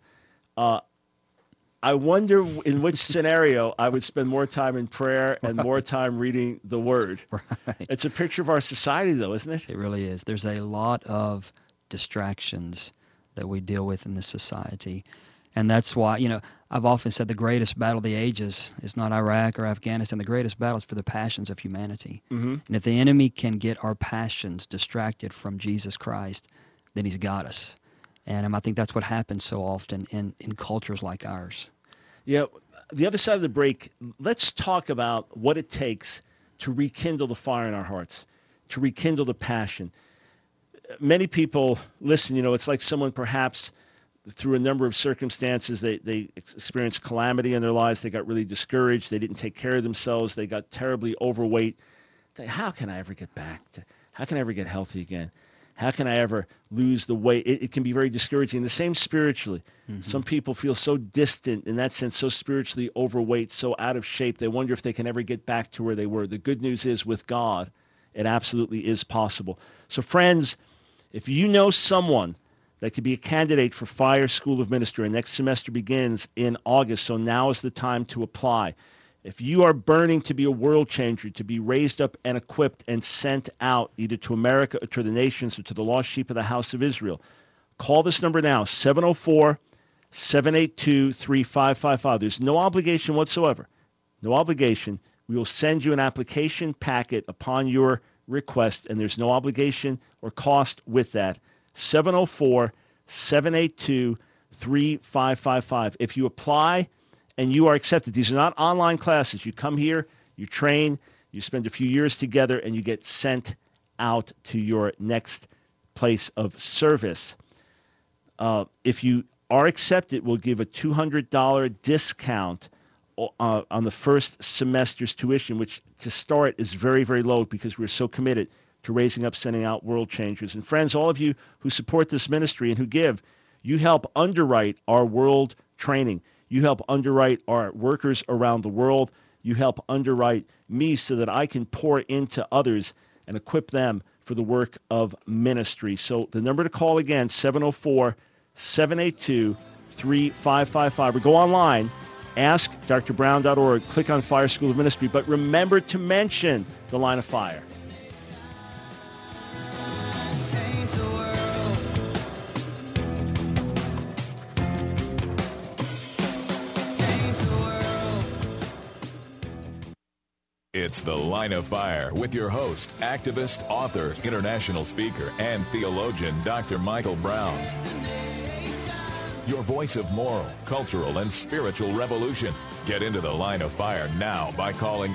Speaker 1: I wonder in which scenario I would spend more time in prayer and more time reading the Word.
Speaker 3: Right.
Speaker 1: It's a picture of our society, though, isn't it?
Speaker 3: It really is. There's a lot of distractions that we deal with in this society. And that's why, I've often said the greatest battle of the ages is not Iraq or Afghanistan. The greatest battle is for the passions of humanity. Mm-hmm. And if the enemy can get our passions distracted from Jesus Christ, then he's got us. And I think that's what happens so often in cultures like ours.
Speaker 1: Yeah, the other side of the break, let's talk about what it takes to rekindle the fire in our hearts, to rekindle the passion. Many people, listen, it's like someone perhaps through a number of circumstances, they experienced calamity in their lives. They got really discouraged. They didn't take care of themselves. They got terribly overweight. How can I ever get back? How can I ever get healthy again? How can I ever lose the weight? It can be very discouraging. The same spiritually. Mm-hmm. Some people feel so distant, in that sense, so spiritually overweight, so out of shape, they wonder if they can ever get back to where they were. The good news is with God, it absolutely is possible. So friends, if you know someone that could be a candidate for Fire School of Ministry, and next semester begins in August, so now is the time to apply. If you are burning to be a world changer, to be raised up and equipped and sent out either to America or to the nations or to the lost sheep of the house of Israel, call this number now, 704-782-3555. There's no obligation whatsoever. No obligation. We will send you an application packet upon your request, and there's no obligation or cost with that. 704-782-3555. If you apply and you are accepted, these are not online classes. You come here, you train, you spend a few years together, and you get sent out to your next place of service. If you are accepted, we'll give a $200 discount on the first semester's tuition, which to start is very, very low because we're so committed to raising up, sending out world changers. And friends, all of you who support this ministry and who give, you help underwrite our world training. You help underwrite our workers around the world. You help underwrite me so that I can pour into others and equip them for the work of ministry. So the number to call again, 704-782-3555. Or go online, askdrbrown.org, click on Fire School of Ministry. But remember to mention the Line of Fire.
Speaker 2: It's The Line of Fire with your host, activist, author, international speaker, and theologian, Dr. Michael Brown. Your voice of moral, cultural, and spiritual revolution. Get into the line of fire now by calling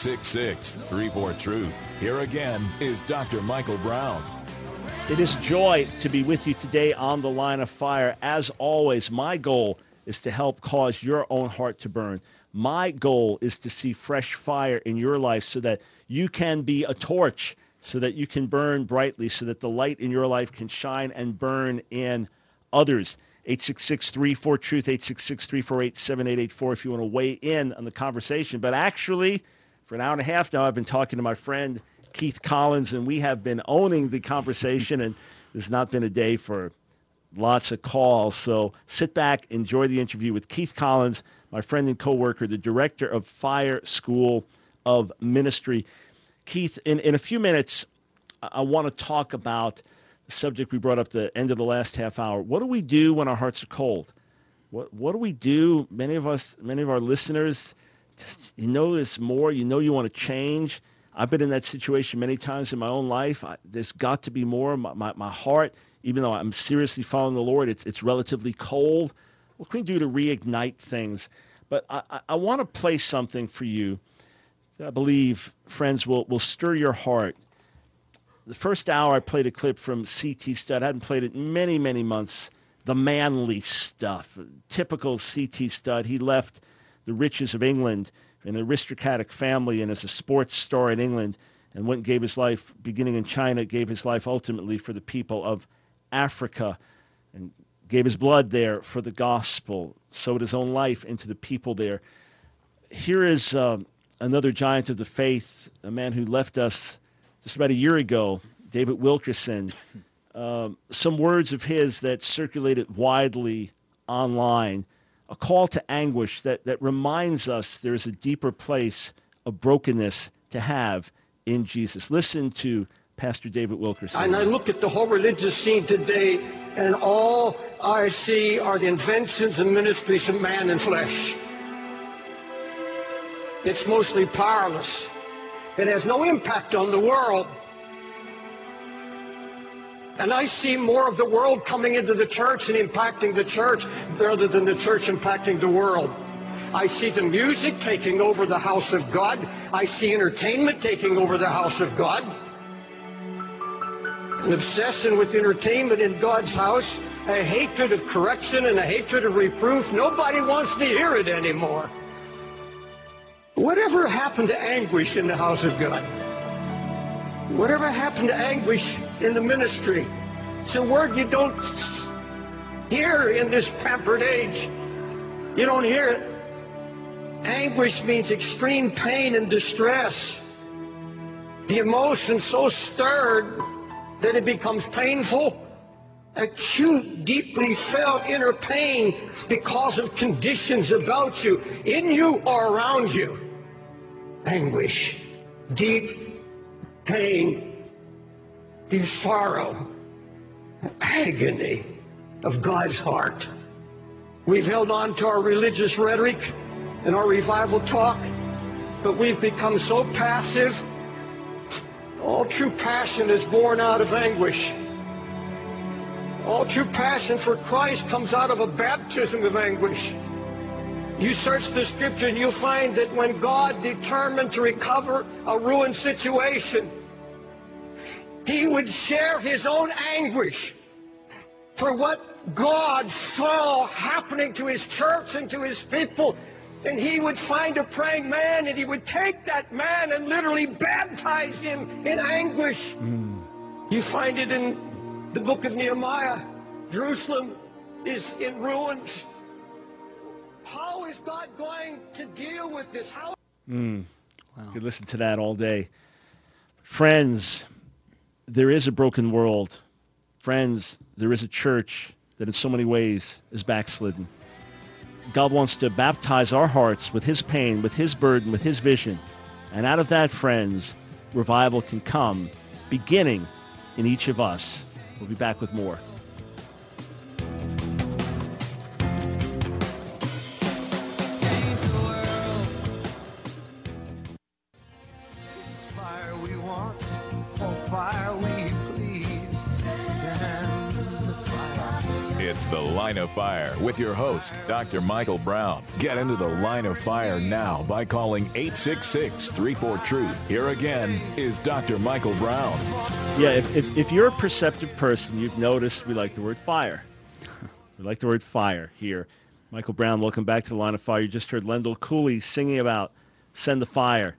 Speaker 2: 866-34-TRUTH. Here again is Dr. Michael Brown.
Speaker 1: It is joy to be with you today on the line of fire. As always, my goal is to help cause your own heart to burn. My goal is to see fresh fire in your life so that you can be a torch, so that you can burn brightly, so that the light in your life can shine and burn in others. 866-34-TRUTH, 866-348-7884 if you want to weigh in on the conversation. But actually, for an hour and a half now, I've been talking to my friend Keith Collins, and we have been owning the conversation, and there's not been a day for lots of calls. So sit back, enjoy the interview with Keith Collins, my friend and coworker, the director of Fire School of Ministry. Keith, in a few minutes, I want to talk about the subject we brought up at the end of the last half hour. What do we do when our hearts are cold? What do we do? Many of our listeners, you know there's more. You know you want to change. I've been in that situation many times in my own life. There's got to be more. My heart, even though I'm seriously following the Lord, it's relatively cold. What can we do to reignite things? But I want to play something for you that I believe, friends, will stir your heart. The first hour, I played a clip from C.T. Studd. I hadn't played it in many, many months. The manly stuff. Typical C.T. Studd. He left the riches of England, an aristocratic family, and as a sports star in England, and went and gave his life, beginning in China, gave his life ultimately for the people of Africa, and gave his blood there for the gospel, sowed his own life into the people there. Here is another giant of the faith, a man who left us just about a year ago, David Wilkerson. Some words of his that circulated widely online, a call to anguish that reminds us there's a deeper place of brokenness to have in Jesus. Listen to Pastor David Wilkerson.
Speaker 5: And I look at the whole religious scene today, and all I see are the inventions and ministries of man and flesh. It's mostly powerless. It has no impact on the world. And I see more of the world coming into the church and impacting the church rather than the church impacting the world. I see the music taking over the house of God. I see entertainment taking over the house of God. An obsession with entertainment in God's house, a hatred of correction and a hatred of reproof. Nobody wants to hear it anymore. Whatever happened to anguish in the house of God? Whatever happened to anguish in the ministry? It's a word you don't hear in this pampered age. You don't hear it. Anguish means extreme pain and distress. The emotion so stirred that it becomes painful. Acute, deeply felt inner pain because of conditions about you, in you or around you. Anguish, deep pain, deep sorrow, agony of God's heart. We've held on to our religious rhetoric and our revival talk, but we've become so passive. All true passion is born out of anguish. All true passion for Christ comes out of a baptism of anguish. You search the scripture and you'll find that when God determined to recover a ruined situation, he would share his own anguish for what God saw happening to his church and to his people. And he would find a praying man, and he would take that man and literally baptize him in anguish. You find it in the book of Nehemiah. Jerusalem is in ruins. How is God going to deal with this? How?
Speaker 1: Wow. You could listen to that all day. Friends, there is a broken world. Friends, there is a church that in so many ways is backslidden. God wants to baptize our hearts with his pain, with his burden, with his vision. And out of that, friends, revival can come, beginning in each of us. We'll be back with more.
Speaker 6: Fire we want, for fire we please. Send the fire.
Speaker 2: It's The Line of Fire with your host, Dr. Michael Brown. Get into the Line of Fire now by calling 866-34-TRUTH. Here again is Dr. Michael Brown.
Speaker 1: Yeah, if you're a perceptive person, you've noticed we like the word fire. We like the word fire here. Michael Brown, welcome back to The Line of Fire. You just heard Lendell Cooley singing about Send the Fire,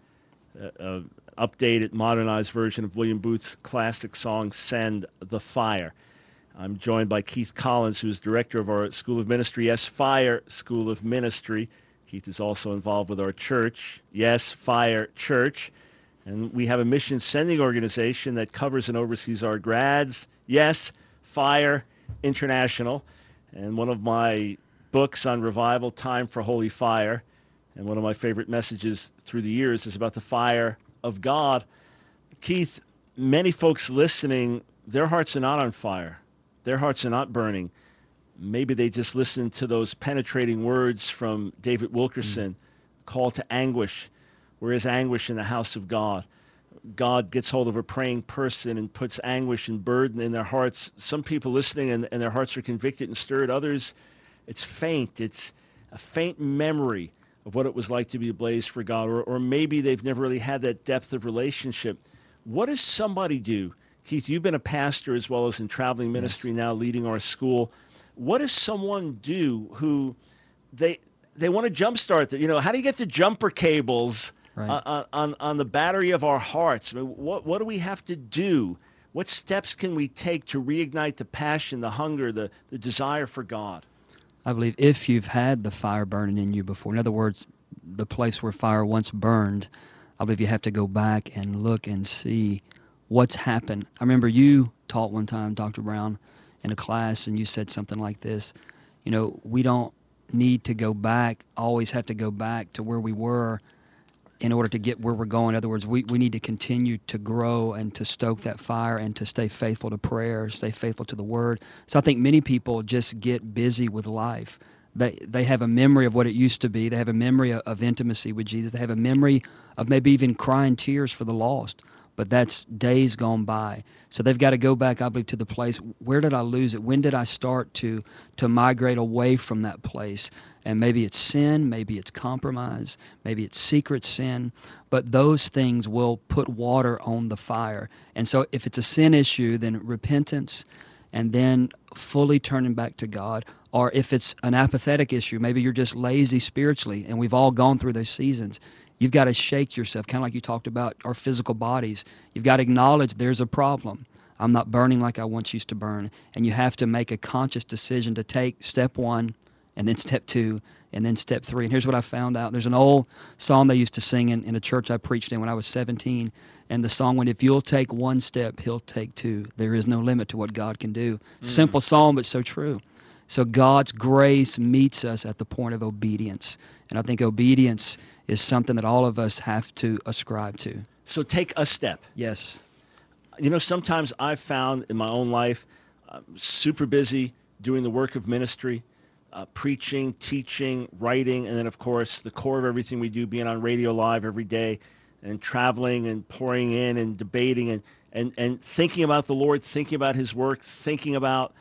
Speaker 1: updated, modernized version of William Booth's classic song, Send the Fire. I'm joined by Keith Collins, who is director of our School of Ministry, Yes, Fire School of Ministry. Keith is also involved with our church, Yes, Fire Church. And we have a mission sending organization that covers and oversees our grads, Yes, Fire International. And one of my books on revival, Time for Holy Fire, and one of my favorite messages through the years is about the fire of God. Keith, many folks listening, their hearts are not on fire. Their hearts are not burning. Maybe they just listen to those penetrating words from David Wilkerson, call to anguish. Where is anguish in the house of God? God gets hold of a praying person and puts anguish and burden in their hearts. Some people listening and their hearts are convicted and stirred. Others, it's faint. It's a faint memory of what it was like to be ablaze for God. Or maybe they've never really had that depth of relationship. What does somebody do? Keith, you've been a pastor as well as in traveling ministry now, leading our school. What does someone do who they want to jumpstart that? How do you get the jumper cables on the battery of our hearts? I mean, what do we have to do? What steps can we take to reignite the passion, the hunger, the desire for God?
Speaker 3: I believe if you've had the fire burning in you before, in other words, the place where fire once burned, I believe you have to go back and look and see what's happened. I remember you taught one time, Dr. Brown, in a class, and you said something like this, we don't need to go back, always have to go back to where we were in order to get where we're going. In other words, we need to continue to grow and to stoke that fire and to stay faithful to prayer, stay faithful to the Word. So I think many people just get busy with life. They have a memory of what it used to be. They have a memory of intimacy with Jesus. They have a memory of maybe even crying tears for the lost. But that's days gone by. So they've got to go back, I believe, to the place, where did I lose it? When did I start to migrate away from that place? And maybe it's sin, maybe it's compromise, maybe it's secret sin, but those things will put water on the fire. And so if it's a sin issue, then repentance and then fully turning back to God. Or if it's an apathetic issue, maybe you're just lazy spiritually, and we've all gone through those seasons. You've got to shake yourself, kind of like you talked about our physical bodies. You've got to acknowledge there's a problem. I'm not burning like I once used to burn. And you have to make a conscious decision to take step one, and then step two, and then step three. And here's what I found out. There's an old song they used to sing in a church I preached in when I was 17. And the song went, if you'll take one step, he'll take two. There is no limit to what God can do. Simple song, but so true. So God's grace meets us at the point of obedience. And I think obedience is something that all of us have to ascribe to.
Speaker 1: So take a step.
Speaker 3: Yes.
Speaker 1: Sometimes I've found in my own life, I'm super busy doing the work of ministry, preaching, teaching, writing, and then, of course, the core of everything we do, being on Radio Live every day and traveling and pouring in and debating and thinking about the Lord, thinking about his work, thinking about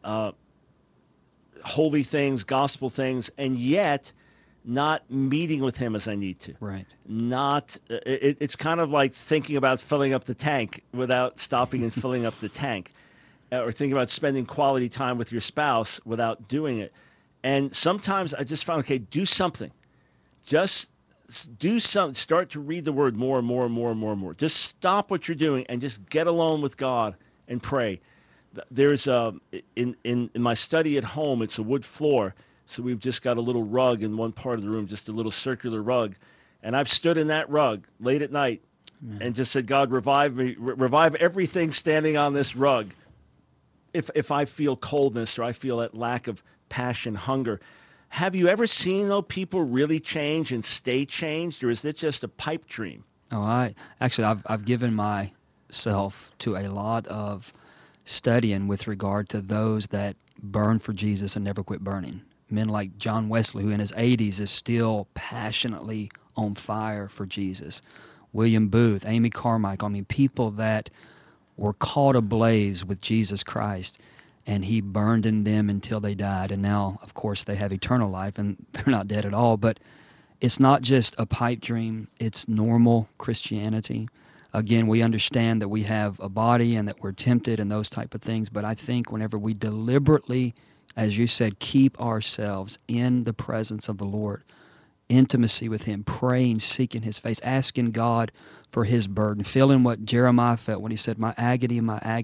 Speaker 1: holy things, gospel things, and yet not meeting with him as I need to.
Speaker 3: Right.
Speaker 1: It's kind of like thinking about filling up the tank without stopping and filling up the tank, or thinking about spending quality time with your spouse without doing it. And sometimes I just found, okay, do something. Just do something. Start to read the Word more and more and more and more and more. Just stop what you're doing and just get alone with God and pray. There's in my study at home, it's a wood floor. So we've just got a little rug in one part of the room, just a little circular rug. And I've stood in that rug late at night and just said, God, revive me, revive everything standing on this rug. If I feel coldness or I feel that lack of passion, hunger. Have you ever seen, though, people really change and stay changed, or is it just a pipe dream?
Speaker 3: Oh, I've given myself to a lot of studying with regard to those that burn for Jesus and never quit burning. Men like John Wesley, who in his 80s is still passionately on fire for Jesus. William Booth, Amy Carmichael, people that were caught ablaze with Jesus Christ. and he burned in them until they died. And now, of course, they have eternal life, and they're not dead at all. But it's not just a pipe dream. It's normal Christianity. Again, we understand that we have a body and that we're tempted and those type of things. But I think whenever we deliberately, as you said, keep ourselves in the presence of the Lord, intimacy with him, praying, seeking his face, asking God for his burden, feeling what Jeremiah felt when he said, my agony,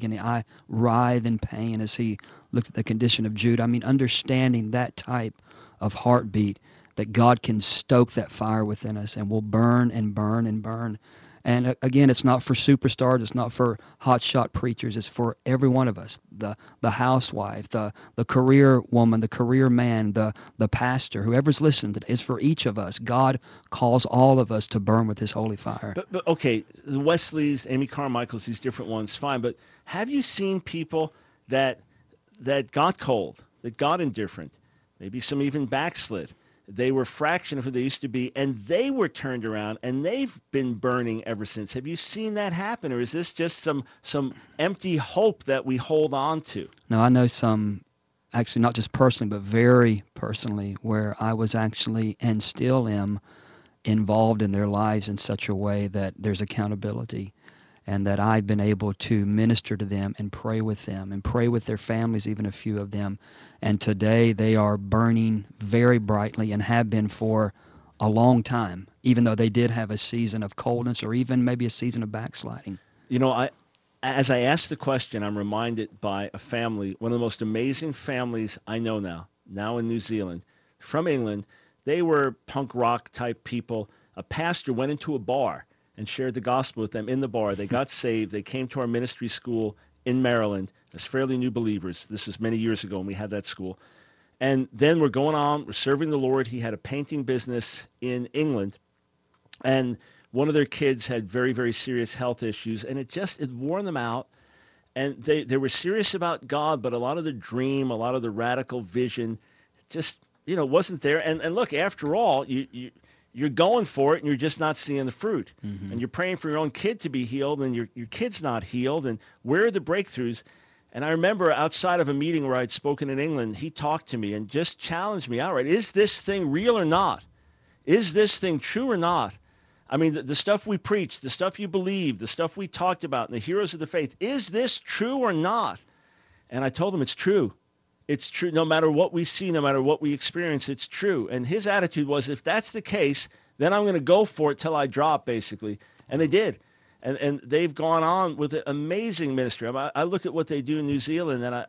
Speaker 3: I writhe in pain, as he looked at the condition of Judah. I mean, understanding that type of heartbeat, that God can stoke that fire within us and will burn and burn and burn. And again, it's not for superstars, it's not for hotshot preachers, it's for every one of us, the housewife, the career woman, the career man, the pastor, whoever's listening today, it's for each of us. God calls all of us to burn with his holy fire.
Speaker 1: But okay, the Wesleys, Amy Carmichaels, these different ones, fine, but have you seen people that got cold, that got indifferent, maybe some even backslid? They were a fraction of who they used to be, and they were turned around, and they've been burning ever since. Have you seen that happen, or is this just some empty hope that we hold on to?
Speaker 3: No, I know some, actually not just personally, but very personally, where I was actually, and still am, involved in their lives in such a way that there's accountability, and that I've been able to minister to them and pray with their families, even a few of them. And today they are burning very brightly and have been for a long time, even though they did have a season of coldness or even maybe a season of backsliding.
Speaker 1: You know, as I ask the question, I'm reminded by a family, one of the most amazing families I know now in New Zealand, from England. They were punk rock type people. A pastor went into a bar and shared the gospel with them in the bar. They got saved. They came to our ministry school in Maryland as fairly new believers. This was many years ago when we had that school. And then we're going on, we're serving the Lord. He had a painting business in England, and one of their kids had very, very serious health issues, and it wore them out. And they were serious about God, but a lot of the dream, a lot of the radical vision just, wasn't there. And look, after all, you're going for it, and you're just not seeing the fruit. Mm-hmm. And you're praying for your own kid to be healed, and your kid's not healed. And where are the breakthroughs? And I remember outside of a meeting where I'd spoken in England, he talked to me and just challenged me outright. Is this thing real or not? Is this thing true or not? I mean, the stuff we preach, the stuff you believe, the stuff we talked about, and the heroes of the faith, is this true or not? And I told him it's true. It's true. No matter what we see, no matter what we experience, it's true. And his attitude was, if that's the case, then I'm going to go for it till I drop, basically. And they did. And they've gone on with an amazing ministry. I look at what they do in New Zealand, and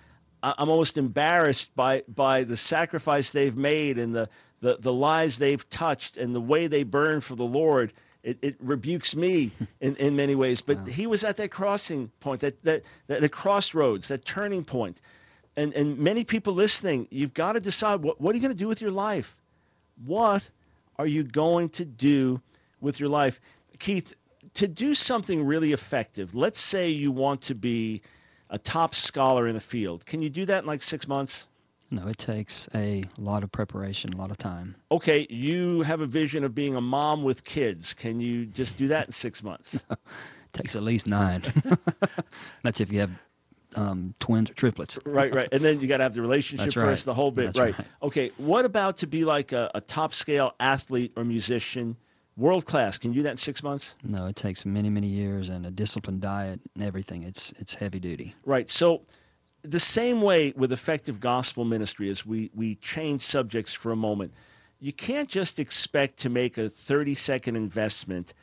Speaker 1: I'm almost embarrassed by the sacrifice they've made and the lives they've touched and the way they burn for the Lord. It rebukes me in many ways. But wow. He was at that crossing point, that crossroads, that turning point. And many people listening, you've got to decide, what are you going to do with your life? What are you going to do with your life? Keith, to do something really effective, let's say you want to be a top scholar in the field. Can you do that in like 6 months?
Speaker 3: No, it takes a lot of preparation, a lot of time.
Speaker 1: Okay, you have a vision of being a mom with kids. Can you just do that in 6 months?
Speaker 3: It takes at least 9. That's if you have twins or triplets.
Speaker 1: Right. And then you got to have the relationship
Speaker 3: That's
Speaker 1: first,
Speaker 3: right.
Speaker 1: the whole bit.
Speaker 3: That's right.
Speaker 1: Okay, what about to be like a top scale athlete or musician, world class? Can you do that in 6 months?
Speaker 3: No, it takes many, many years and a disciplined diet and everything. It's heavy duty.
Speaker 1: Right. So the same way with effective gospel ministry, as we change subjects for a moment, you can't just expect to make a 30-second investment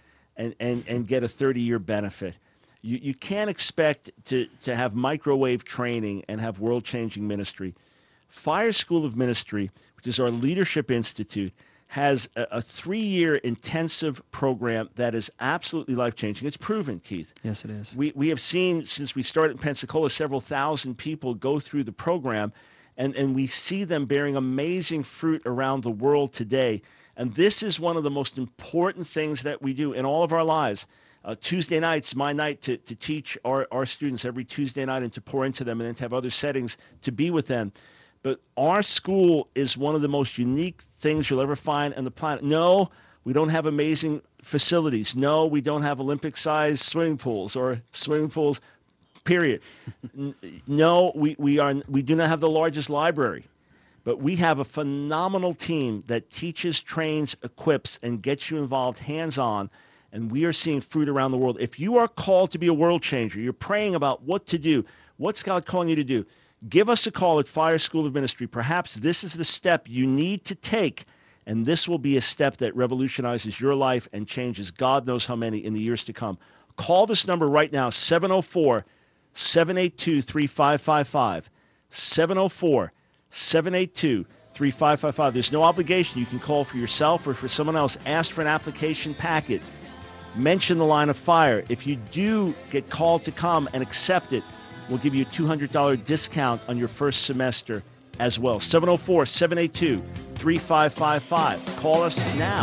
Speaker 1: and get a 30-year benefit. You can't expect to have microwave training and have world-changing ministry. Fire School of Ministry, which is our leadership institute, has a 3-year intensive program that is absolutely life-changing. It's proven, Keith.
Speaker 3: Yes, it is.
Speaker 1: We have seen, since we started in Pensacola, several thousand people go through the program, and we see them bearing amazing fruit around the world today. And this is one of the most important things that we do in all of our lives. Tuesday night's my night to teach our students every Tuesday night and to pour into them, and then to have other settings to be with them. But our school is one of the most unique things you'll ever find on the planet. No, we don't have amazing facilities. No, we don't have Olympic-sized swimming pools or swimming pools period. No, we do not have the largest library, but we have a phenomenal team that teaches, trains, equips, and gets you involved hands-on, and we are seeing fruit around the world. If you are called to be a world changer, you're praying about what to do, what's God calling you to do, give us a call at Fire School of Ministry. Perhaps this is the step you need to take, and this will be a step that revolutionizes your life and changes God knows how many in the years to come. Call this number right now, 704-782-3555, 704-782-3555. There's no obligation. You can call for yourself or for someone else. Ask for an application packet. Mention the Line of Fire. If you do get called to come and accept it, we'll give you a $200 discount on your first semester as well. 704-782-3555. Call us now.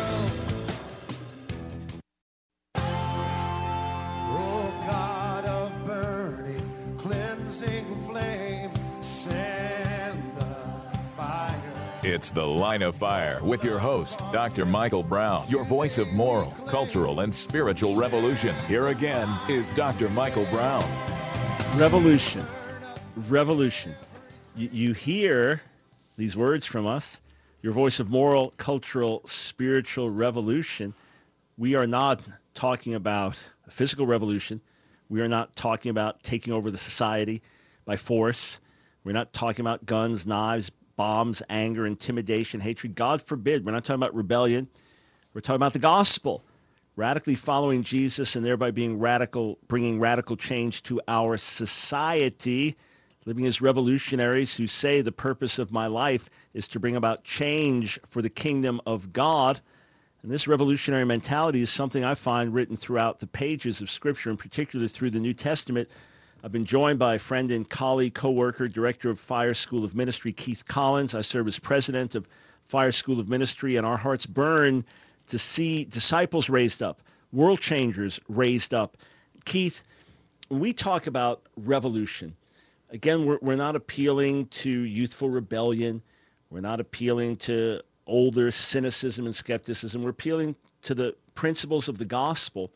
Speaker 6: Oh, God of burning, cleansing flame, send the fire.
Speaker 2: It's The Line of Fire with your host, Dr. Michael Brown, your voice of moral, cultural, and spiritual revolution. Here again is Dr. Michael Brown.
Speaker 1: Revolution. You hear these words from us, your voice of moral, cultural, spiritual revolution. We are not talking about a physical revolution. We are not talking about taking over the society by force. We're not talking about guns, knives, bombs, anger, intimidation, hatred. God forbid. We're not talking about rebellion. We're talking about the gospel, radically following Jesus and thereby being radical, bringing radical change to our society, living as revolutionaries who say the purpose of my life is to bring about change for the kingdom of God. And this revolutionary mentality is something I find written throughout the pages of Scripture, in particular through the New Testament. I've been joined by a friend and colleague, co-worker, director of Fire School of Ministry, Keith Collins. I serve as president of Fire School of Ministry, and our hearts burn to see disciples raised up, world changers raised up. Keith, when we talk about revolution, again, we're not appealing to youthful rebellion. We're not appealing to older cynicism and skepticism. We're appealing to the principles of the gospel.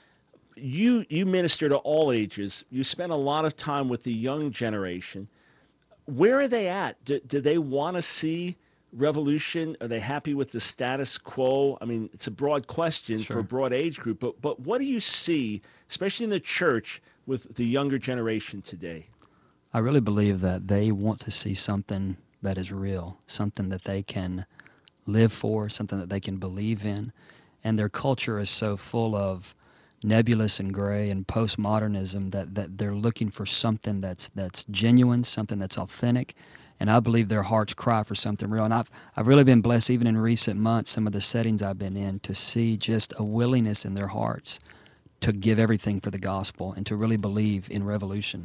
Speaker 1: You minister to all ages. You spend a lot of time with the young generation. Where are they at? Do they want to see revolution? Are they happy with the status quo? I mean, it's a broad question for a broad age group, but what do you see, especially in the church, with the younger generation today?
Speaker 3: I really believe that they want to see something that is real, something that they can live for, something that they can believe in. And their culture is so full of nebulous and gray and postmodernism that they're looking for something that's genuine, something that's authentic. And I believe their hearts cry for something real. And I've really been blessed, even in recent months, some of the settings I've been in, to see just a willingness in their hearts to give everything for the gospel and to really believe in revolution.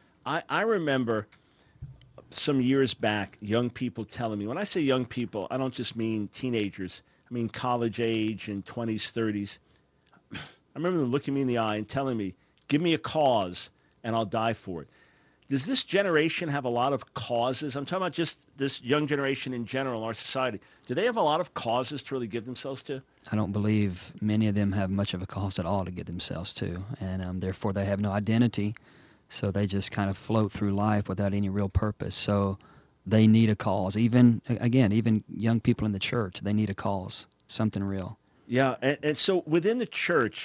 Speaker 1: I remember some years back, young people telling me, when I say young people, I don't just mean teenagers. I mean college age and 20s, 30s. I remember them looking me in the eye and telling me, give me a cause and I'll die for it. Does this generation have a lot of causes? I'm talking about just this young generation in general, our society. Do they have a lot of causes to really give themselves to?
Speaker 3: I don't believe many of them have much of a cause at all to give themselves to, and therefore they have no identity, so they just kind of float through life without any real purpose. So they need a cause. Even young people in the church, they need a cause, something real.
Speaker 1: Yeah, and so within the church,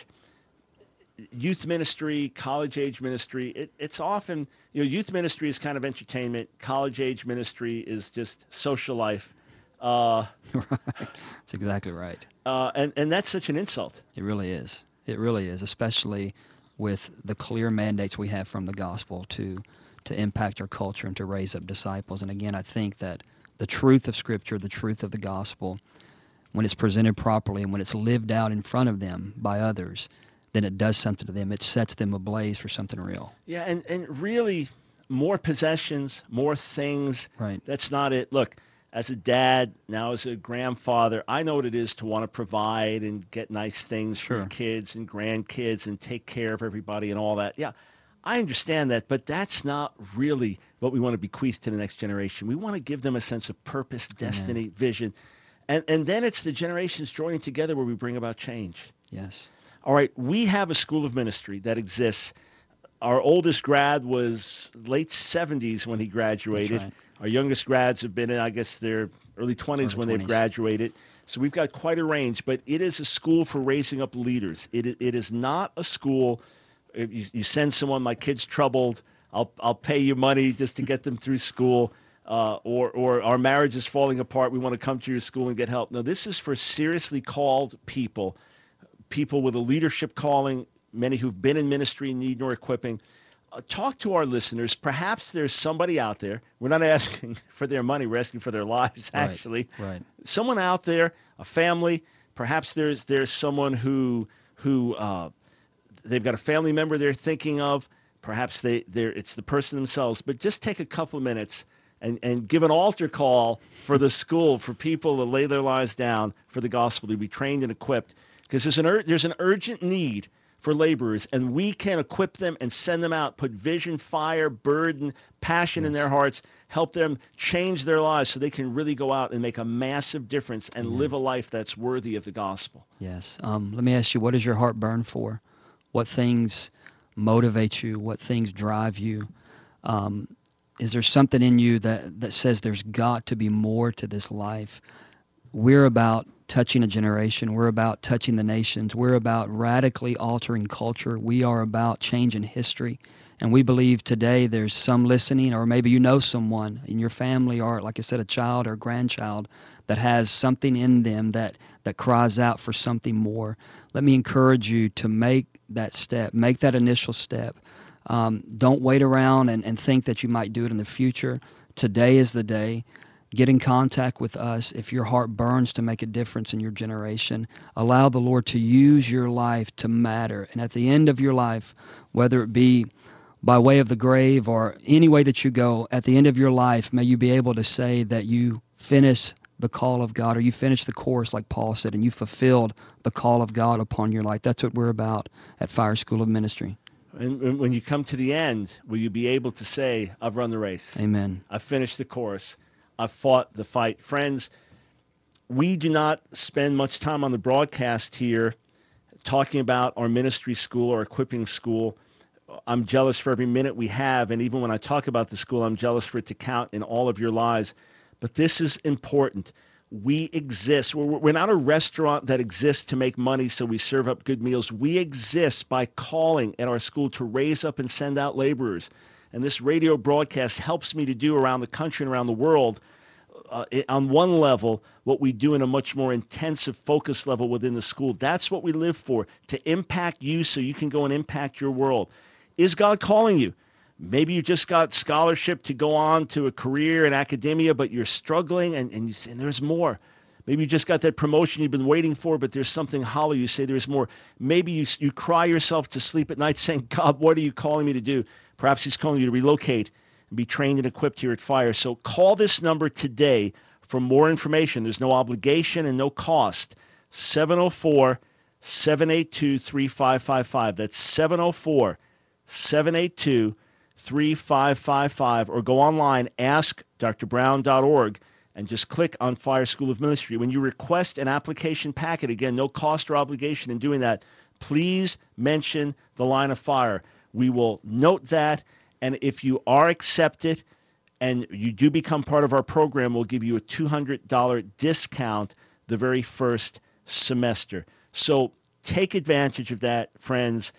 Speaker 1: youth ministry, college-age ministry, it's often, youth ministry is kind of entertainment. College-age ministry is just social life.
Speaker 3: Right. That's exactly right.
Speaker 1: And that's such an insult.
Speaker 3: It really is. It really is, especially with the clear mandates we have from the gospel to impact our culture and to raise up disciples. And again, I think that the truth of Scripture, the truth of the gospel, when it's presented properly and when it's lived out in front of them by others, then it does something to them. It sets them ablaze for something real.
Speaker 1: Yeah, and really, more possessions, more things.
Speaker 3: Right.
Speaker 1: That's not it. Look, as a dad, now as a grandfather, I know what it is to want to provide and get nice things for kids and grandkids and take care of everybody and all that. Yeah, I understand that, but that's not really what we want to bequeath to the next generation. We want to give them a sense of purpose, destiny, vision. And then it's the generations joining together where we bring about change.
Speaker 3: Yes.
Speaker 1: All right, we have a school of ministry that exists Our oldest grad was late 70s when he graduated.
Speaker 3: That's right.
Speaker 1: Our youngest grads have been in, I guess, their early 20s when they've graduated. So we've got quite a range, but it is a school for raising up leaders. It is not a school, if you send someone, my kid's troubled, I'll pay you money just to get them through school, or our marriage is falling apart, we want to come to your school and get help. No, this is for seriously called people with a leadership calling, many who've been in ministry and need more equipping. Talk to our listeners. Perhaps there's somebody out there. We're not asking for their money. We're asking for their lives, actually.
Speaker 3: Right.
Speaker 1: Someone out there, a family. Perhaps there's someone who they've got a family member they're thinking of. Perhaps it's the person themselves. But just take a couple of minutes and give an altar call for the school, for people to lay their lives down for the gospel, to be trained and equipped. Because there's an urgent need for laborers, and we can equip them and send them out, put vision, fire, burden, passion in their hearts, help them change their lives so they can really go out and make a massive difference and live a life that's worthy of the gospel.
Speaker 3: Yes. Let me ask you, what does your heart burn for? What things motivate you? What things drive you? Is there something in you that says there's got to be more to this life? We're about touching a generation. We're about touching the nations. We're about radically altering culture. We are about changing history. And we believe today there's some listening, or maybe you know someone in your family, or like I said, a child or a grandchild that has something in them that cries out for something more. Let me encourage you to make that step, make that initial step. Don't wait around and think that you might do it in the future. Today is the day. Get in contact with us if your heart burns to make a difference in your generation. Allow the Lord to use your life to matter. And at the end of your life, whether it be by way of the grave or any way that you go, at the end of your life, may you be able to say that you finish the call of God, or you finish the course like Paul said, and you fulfilled the call of God upon your life. That's what we're about at Fire School of Ministry.
Speaker 1: And when you come to the end, will you be able to say, I've run the race.
Speaker 3: Amen.
Speaker 1: I've finished the course. I've fought the fight. Friends, we do not spend much time on the broadcast here talking about our ministry school or equipping school. I'm jealous for every minute we have, and even when I talk about the school, I'm jealous for it to count in all of your lives. But this is important. We exist. We're not a restaurant that exists to make money so we serve up good meals. We exist by calling at our school to raise up and send out laborers. And this radio broadcast helps me to do around the country and around the world, on one level, what we do in a much more intensive focus level within the school. That's what we live for, to impact you so you can go and impact your world. Is God calling you? Maybe you just got scholarship to go on to a career in academia, but you're struggling and you say, there's more. Maybe you just got that promotion you've been waiting for, but there's something hollow. You say there's more. Maybe you cry yourself to sleep at night saying, God, what are you calling me to do? Perhaps he's calling you to relocate and be trained and equipped here at Fire. So call this number today for more information. There's no obligation and no cost. 704-782-3555. That's 704-782-3555. Or go online, askdrbrown.org, and just click on Fire School of Ministry. When you request an application packet, again, no cost or obligation in doing that, please mention the Line of Fire. We will note that, and if you are accepted and you do become part of our program, we'll give you a $200 discount the very first semester. So take advantage of that, friends.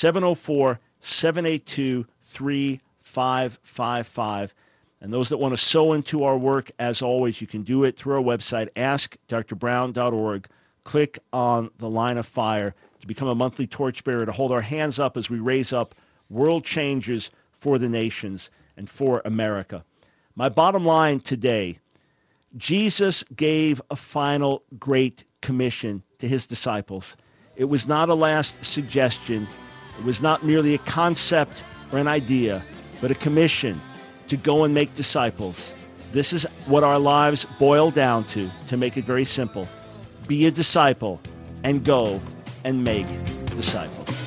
Speaker 1: 704-782-3555. And those that want to sow into our work, as always, you can do it through our website, askdrbrown.org. Click on the Line of Fire to become a monthly torchbearer, to hold our hands up as we raise up world changers for the nations and for America. My bottom line today, Jesus gave a final great commission to his disciples. It was not a last suggestion. It was not merely a concept or an idea, but a commission to go and make disciples. This is what our lives boil down to make it very simple. Be a disciple and go and make disciples.